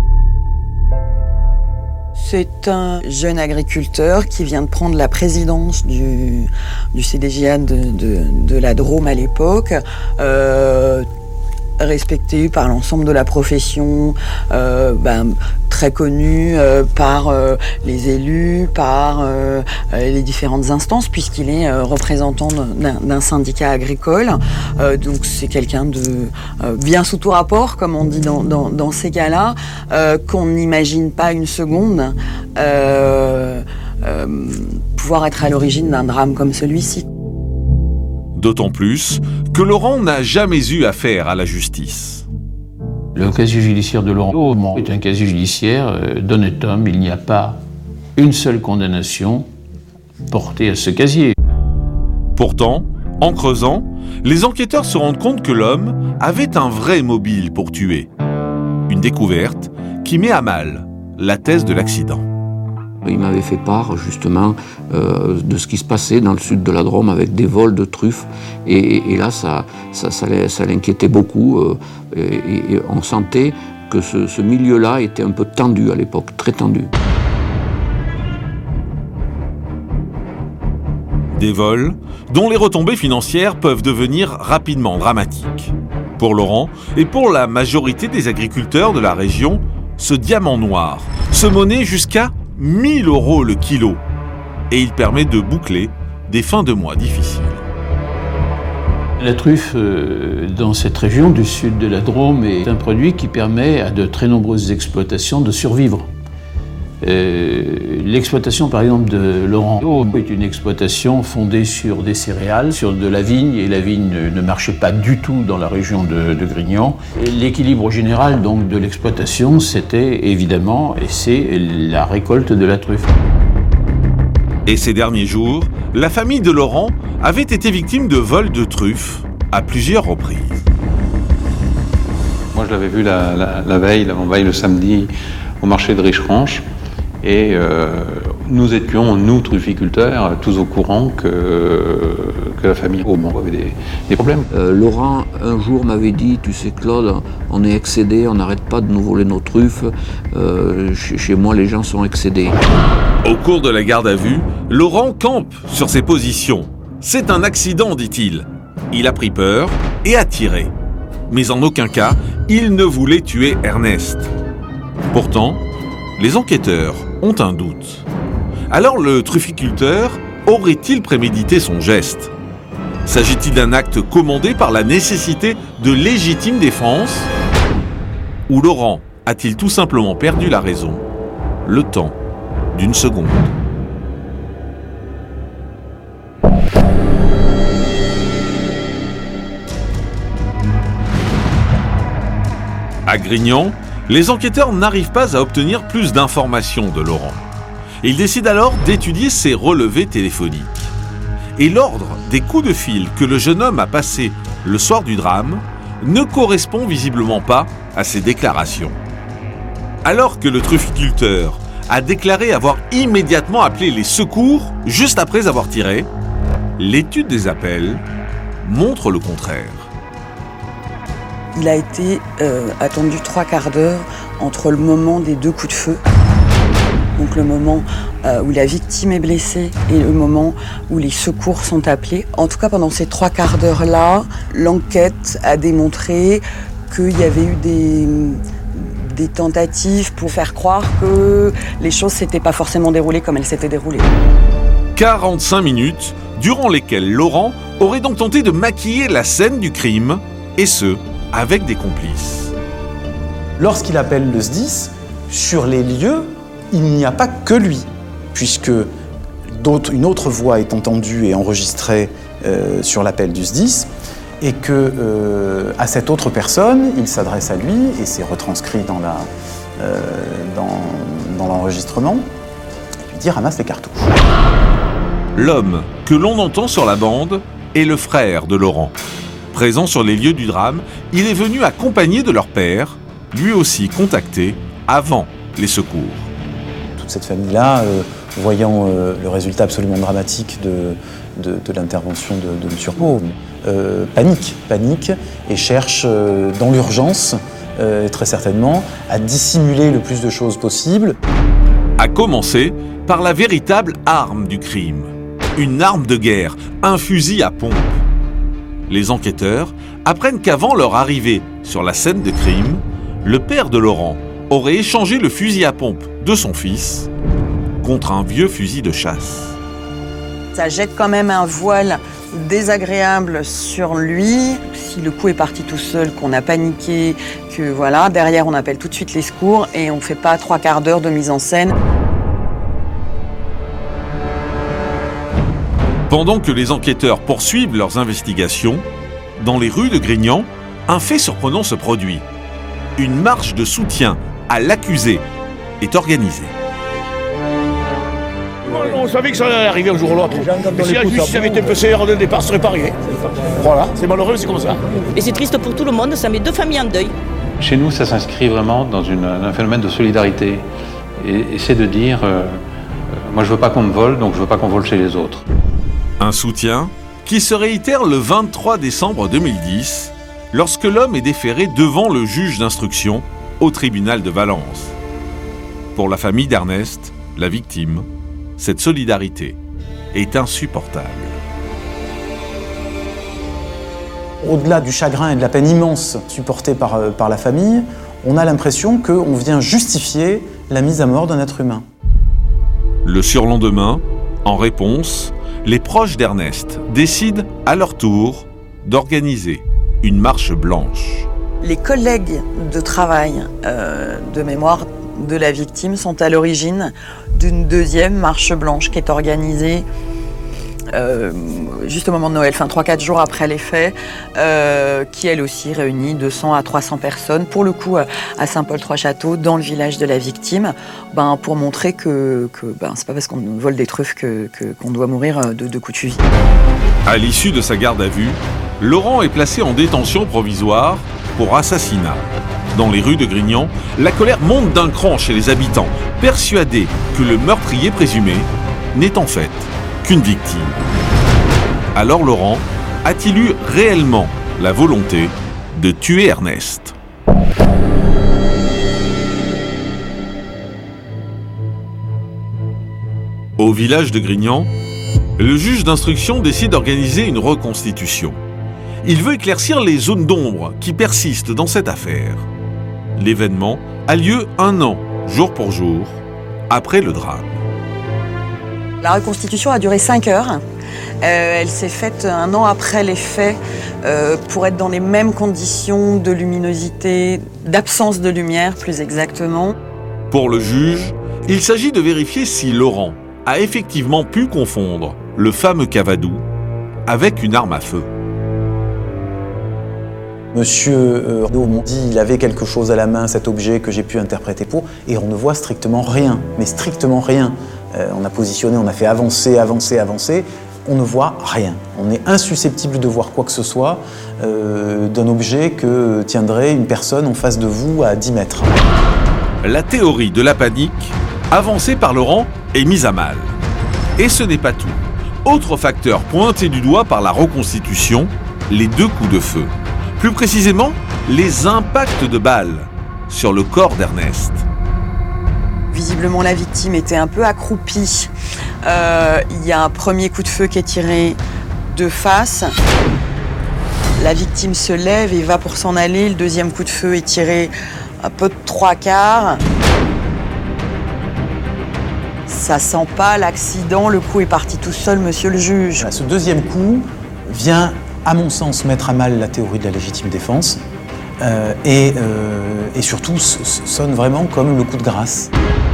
C'est un jeune agriculteur qui vient de prendre la présidence du, du C D J A de, de, de la Drôme à l'époque. Euh, respecté par l'ensemble de la profession, euh, ben, très connu euh, par euh, les élus, par euh, les différentes instances, puisqu'il est euh, représentant d'un syndicat agricole. Euh, donc c'est quelqu'un de euh, bien sous tout rapport, comme on dit dans, dans, dans ces cas-là, euh, qu'on n'imagine pas une seconde euh, euh, pouvoir être à l'origine d'un drame comme celui-ci. D'autant plus que Laurent n'a jamais eu affaire à la justice. Le casier judiciaire de Laurent est un casier judiciaire d'honnête homme. Il n'y a pas une seule condamnation portée à ce casier. Pourtant, en creusant, les enquêteurs se rendent compte que l'homme avait un vrai mobile pour tuer. Une découverte qui met à mal la thèse de l'accident. Il m'avait fait part justement euh, de ce qui se passait dans le sud de la Drôme avec des vols de truffes. Et, et, et là, ça, ça, ça, ça l'inquiétait beaucoup. Euh, et, et on sentait que ce, ce milieu-là était un peu tendu à l'époque, très tendu. Des vols dont les retombées financières peuvent devenir rapidement dramatiques. Pour Laurent et pour la majorité des agriculteurs de la région, ce diamant noir se monnaie jusqu'à mille euros le kilo, et il permet de boucler des fins de mois difficiles. La truffe euh, dans cette région du sud de la Drôme est un produit qui permet à de très nombreuses exploitations de survivre. Euh, l'exploitation, par exemple, de Laurent est une exploitation fondée sur des céréales, sur de la vigne, et la vigne ne, ne marchait pas du tout dans la région de, de Grignan. L'équilibre général donc de l'exploitation, c'était évidemment, et c'est la récolte de la truffe. Et ces derniers jours, la famille de Laurent avait été victime de vols de truffes à plusieurs reprises. Moi, je l'avais vu la, la, la veille, l'avant-veille, le samedi, au marché de Richeranche. Et euh, nous étions, nous, trufficulteurs, tous au courant que, que la famille Aumont avait des, des problèmes. Euh, Laurent, un jour, m'avait dit, tu sais, Claude, on est excédés, on n'arrête pas de nous voler nos truffes. Euh, chez, chez moi, les gens sont excédés. Au cours de la garde à vue, Laurent campe sur ses positions. C'est un accident, dit-il. Il a pris peur et a tiré. Mais en aucun cas, il ne voulait tuer Ernest. Pourtant, les enquêteurs ont un doute. Alors le trufficulteur aurait-il prémédité son geste? S'agit-il d'un acte commandé par la nécessité de légitime défense? Ou Laurent a-t-il tout simplement perdu la raison, le temps d'une seconde? À Grignan, les enquêteurs n'arrivent pas à obtenir plus d'informations de Laurent. Ils décident alors d'étudier ses relevés téléphoniques. Et l'ordre des coups de fil que le jeune homme a passés le soir du drame ne correspond visiblement pas à ses déclarations. Alors que le trufficulteur a déclaré avoir immédiatement appelé les secours juste après avoir tiré, l'étude des appels montre le contraire. Il a été euh, attendu trois quarts d'heure entre le moment des deux coups de feu, donc le moment euh, où la victime est blessée et le moment où les secours sont appelés. En tout cas, pendant ces trois quarts d'heure-là, l'enquête a démontré qu'il y avait eu des, des tentatives pour faire croire que les choses ne s'étaient pas forcément déroulées comme elles s'étaient déroulées. quarante-cinq minutes, durant lesquelles Laurent aurait donc tenté de maquiller la scène du crime, et ce, avec des complices. Lorsqu'il appelle le S D I S, sur les lieux, il n'y a pas que lui, puisque une autre voix est entendue et enregistrée euh, sur l'appel du S D I S, et que euh, à cette autre personne, il s'adresse à lui, et c'est retranscrit dans la, euh, dans, dans l'enregistrement, il lui dit « ramasse les cartouches ». L'homme que l'on entend sur la bande est le frère de Laurent. Présent sur les lieux du drame, il est venu accompagné de leur père, lui aussi contacté avant les secours. Toute cette famille-là, euh, voyant euh, le résultat absolument dramatique de, de, de l'intervention de, de M. Pau, euh, panique, panique et cherche euh, dans l'urgence, euh, très certainement, à dissimuler le plus de choses possible. À commencer par la véritable arme du crime. Une arme de guerre, un fusil à pompe. Les enquêteurs apprennent qu'avant leur arrivée sur la scène de crime, le père de Laurent aurait échangé le fusil à pompe de son fils contre un vieux fusil de chasse. Ça jette quand même un voile désagréable sur lui. Si le coup est parti tout seul, qu'on a paniqué, que voilà, derrière on appelle tout de suite les secours et on ne fait pas trois quarts d'heure de mise en scène. Pendant que les enquêteurs poursuivent leurs investigations, dans les rues de Grignan, un fait surprenant se produit. Une marche de soutien à l'accusé est organisée. On savait que ça allait arriver un jour ou l'autre. Mais si la justice avait été passée dès le départ, ça serait pas arrivé. Voilà, c'est malheureux, c'est comme ça. Et c'est triste pour tout le monde, ça met deux familles en deuil. Chez nous, ça s'inscrit vraiment dans une, un phénomène de solidarité. Et, et c'est de dire, euh, moi je veux pas qu'on me vole, donc je veux pas qu'on vole chez les autres. Un soutien qui se réitère le vingt-trois décembre deux mille dix, lorsque l'homme est déféré devant le juge d'instruction au tribunal de Valence. Pour la famille d'Ernest, la victime, cette solidarité est insupportable. Au-delà du chagrin et de la peine immense supportée par, par la famille, on a l'impression qu'on vient justifier la mise à mort d'un être humain. Le surlendemain, en réponse, les proches d'Ernest décident à leur tour d'organiser une marche blanche. Les collègues de travail euh, de mémoire de la victime sont à l'origine d'une deuxième marche blanche qui est organisée euh, juste au moment de Noël, enfin trois quatre jours après les faits, euh, qui elle aussi réunit deux cents à trois cents personnes, pour le coup à Saint-Paul-Trois-Châteaux, dans le village de la victime, ben, pour montrer que, que ben, c'est pas parce qu'on vole des truffes que, que, qu'on doit mourir de, de coups de fusil. À l'issue de sa garde à vue, Laurent est placé en détention provisoire pour assassinat. Dans les rues de Grignan, la colère monte d'un cran chez les habitants, persuadés que le meurtrier présumé n'est en fait qu'une victime. Alors Laurent a-t-il eu réellement la volonté de tuer Ernest ? Au village de Grignan, le juge d'instruction décide d'organiser une reconstitution. Il veut éclaircir les zones d'ombre qui persistent dans cette affaire. L'événement a lieu un an, jour pour jour, après le drame. La reconstitution a duré cinq heures. Euh, elle s'est faite un an après les faits euh, pour être dans les mêmes conditions de luminosité, d'absence de lumière plus exactement. Pour le juge, il s'agit de vérifier si Laurent a effectivement pu confondre le fameux cavadou avec une arme à feu. Monsieur euh, m'ont dit qu'il avait quelque chose à la main, cet objet que j'ai pu interpréter pour, et on ne voit strictement rien, mais strictement rien. Euh, on a positionné, on a fait avancer, avancer, avancer, on ne voit rien. On est insusceptible de voir quoi que ce soit euh, d'un objet que tiendrait une personne en face de vous à dix mètres. La théorie de la panique, avancée par Laurent, est mise à mal. Et ce n'est pas tout. Autre facteur pointé du doigt par la reconstitution, les deux coups de feu. Plus précisément, les impacts de balles sur le corps d'Ernest. Visiblement, la victime était un peu accroupie. Euh, il y a un premier coup de feu qui est tiré de face. La victime se lève et va pour s'en aller. Le deuxième coup de feu est tiré un peu de trois quarts. Ça sent pas l'accident, le coup est parti tout seul, monsieur le juge. Ce deuxième coup vient, à mon sens, mettre à mal la théorie de la légitime défense euh, et, euh, et surtout sonne vraiment comme le coup de grâce.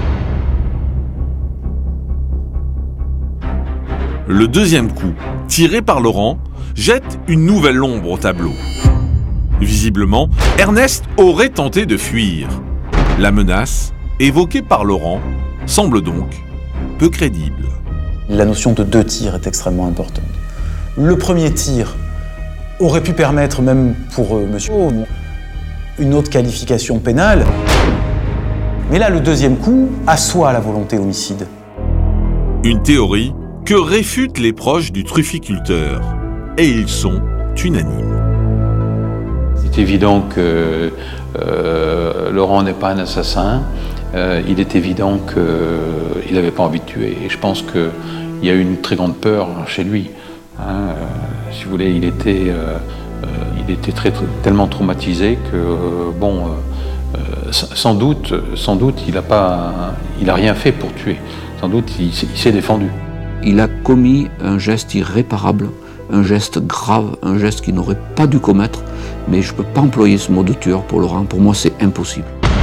Le deuxième coup, tiré par Laurent, jette une nouvelle ombre au tableau. Visiblement, Ernest aurait tenté de fuir. La menace, évoquée par Laurent, semble donc peu crédible. La notion de deux tirs est extrêmement importante. Le premier tir aurait pu permettre, même pour euh, monsieur O, une autre qualification pénale. Mais là, le deuxième coup assoit la volonté homicide. Une théorie que réfutent les proches du trufficulteur. Et ils sont unanimes. C'est évident que euh, Laurent n'est pas un assassin. Euh, il est évident qu'il n'avait pas envie de tuer. Et je pense qu'il y a eu une très grande peur chez lui. Hein, euh, si vous voulez, il était, euh, euh, il était très, très, tellement traumatisé que, euh, bon, euh, sans doute, sans doute, il n'a pas, il a rien fait pour tuer. Sans doute, il, il s'est défendu. Il a commis un geste irréparable, un geste grave, un geste qu'il n'aurait pas dû commettre, mais je ne peux pas employer ce mot de tueur pour Laurent. Pour moi, c'est impossible.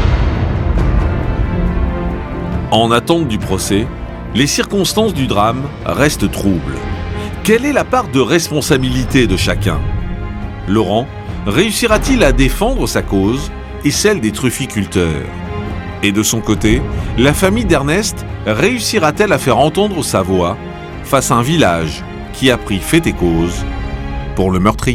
En attente du procès, les circonstances du drame restent troubles. Quelle est la part de responsabilité de chacun ? Laurent réussira-t-il à défendre sa cause et celle des trufficulteurs ? Et de son côté, la famille d'Ernest réussira-t-elle à faire entendre sa voix face à un village qui a pris fait et cause pour le meurtrier ?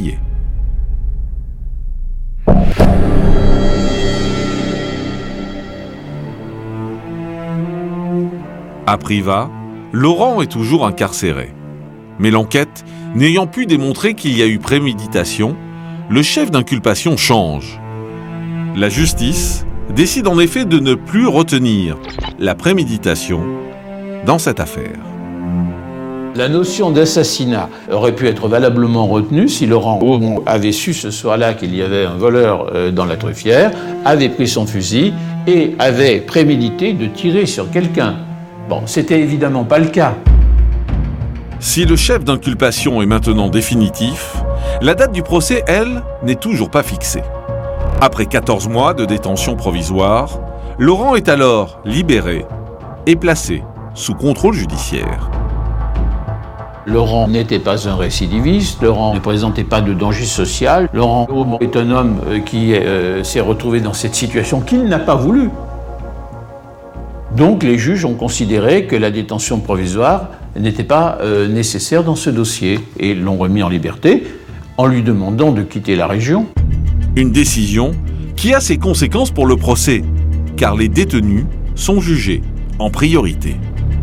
À Privas, Laurent est toujours incarcéré. Mais l'enquête n'ayant pu démontrer qu'il y a eu préméditation, le chef d'inculpation change. La justice décide en effet de ne plus retenir la préméditation dans cette affaire. La notion d'assassinat aurait pu être valablement retenue si Laurent avait su ce soir-là qu'il y avait un voleur dans la truffière, avait pris son fusil et avait prémédité de tirer sur quelqu'un. Bon, c'était évidemment pas le cas. Si le chef d'inculpation est maintenant définitif, la date du procès, elle, n'est toujours pas fixée. Après quatorze mois de détention provisoire, Laurent est alors libéré et placé sous contrôle judiciaire. Laurent n'était pas un récidiviste, Laurent ne présentait pas de danger social. Laurent est un homme qui euh, s'est retrouvé dans cette situation qu'il n'a pas voulu. Donc les juges ont considéré que la détention provisoire n'était pas euh, nécessaire dans ce dossier et l'ont remis en liberté en lui demandant de quitter la région. Une décision qui a ses conséquences pour le procès, car les détenus sont jugés en priorité.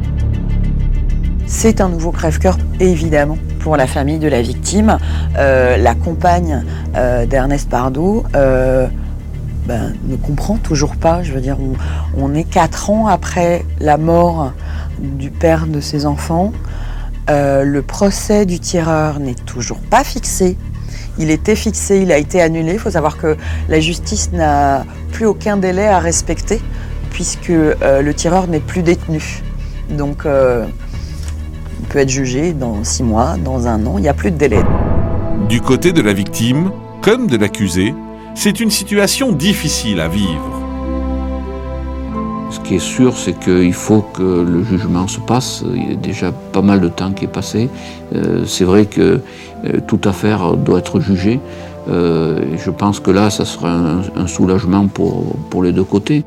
C'est un nouveau crève-cœur, évidemment, pour la famille de la victime. Euh, la compagne euh, d'Ernest Pardo euh, ben, ne comprend toujours pas. Je veux dire, on, on est quatre ans après la mort du père de ses enfants. Euh, le procès du tireur n'est toujours pas fixé. Il était fixé, il a été annulé. Il faut savoir que la justice n'a plus aucun délai à respecter, puisque euh, le tireur n'est plus détenu. Donc, euh, il peut être jugé dans six mois, dans un an, il n'y a plus de délai. Du côté de la victime, comme de l'accusé, c'est une situation difficile à vivre. Ce qui est sûr, c'est qu'il faut que le jugement se passe. Il y a déjà pas mal de temps qui est passé. Euh, c'est vrai que euh, toute affaire doit être jugée. Euh, et je pense que là, ça sera un, un soulagement pour, pour les deux côtés.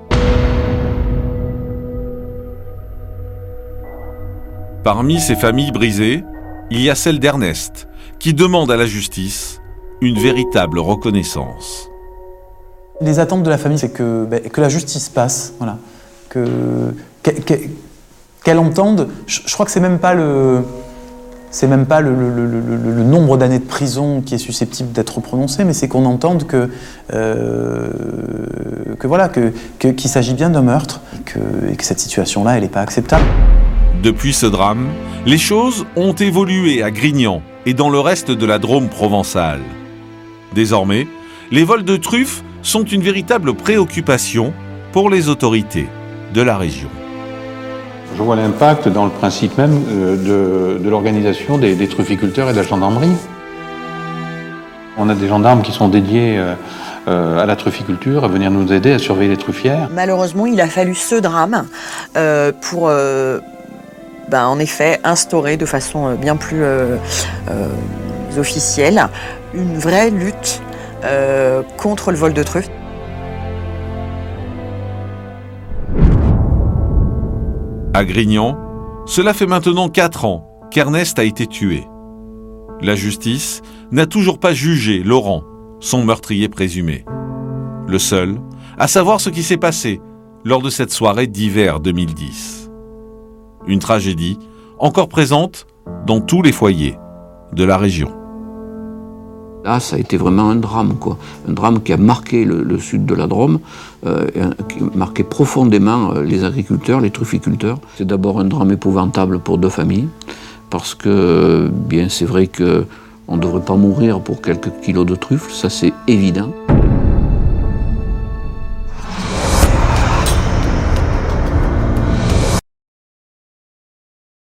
Parmi ces familles brisées, il y a celle d'Ernest, qui demande à la justice une véritable reconnaissance. Les attentes de la famille, c'est que, ben, que la justice passe, voilà. que, que, que, qu'elle entende. Je, je crois que c'est même pas le, c'est même pas le, le, le, le, le nombre d'années de prison qui est susceptible d'être prononcé, mais c'est qu'on entende que, euh, que voilà, que, que, qu'il s'agit bien d'un meurtre, et que, et que cette situation-là, elle n'est pas acceptable. Depuis ce drame, les choses ont évolué à Grignan et dans le reste de la Drôme provençale. Désormais, les vols de truffes sont une véritable préoccupation pour les autorités de la région. Je vois l'impact dans le principe même de, de l'organisation des, des trufficulteurs et de la gendarmerie. On a des gendarmes qui sont dédiés euh, à la trufficulture, à venir nous aider à surveiller les truffières. Malheureusement, il a fallu ce drame euh, pour... Euh Ben, en effet, instaurer de façon bien plus euh, euh, officielle une vraie lutte euh, contre le vol de truffes. À Grignan, cela fait maintenant quatre ans qu'Ernest a été tué. La justice n'a toujours pas jugé Laurent, son meurtrier présumé. Le seul à savoir ce qui s'est passé lors de cette soirée d'hiver deux mille dix. Une tragédie encore présente dans tous les foyers de la région. Là, ça a été vraiment un drame, quoi. Un drame qui a marqué le, le sud de la Drôme, euh, qui a marqué profondément les agriculteurs, les trufficulteurs. C'est d'abord un drame épouvantable pour deux familles, parce que, bien, c'est vrai qu'on ne devrait pas mourir pour quelques kilos de truffes, ça c'est évident.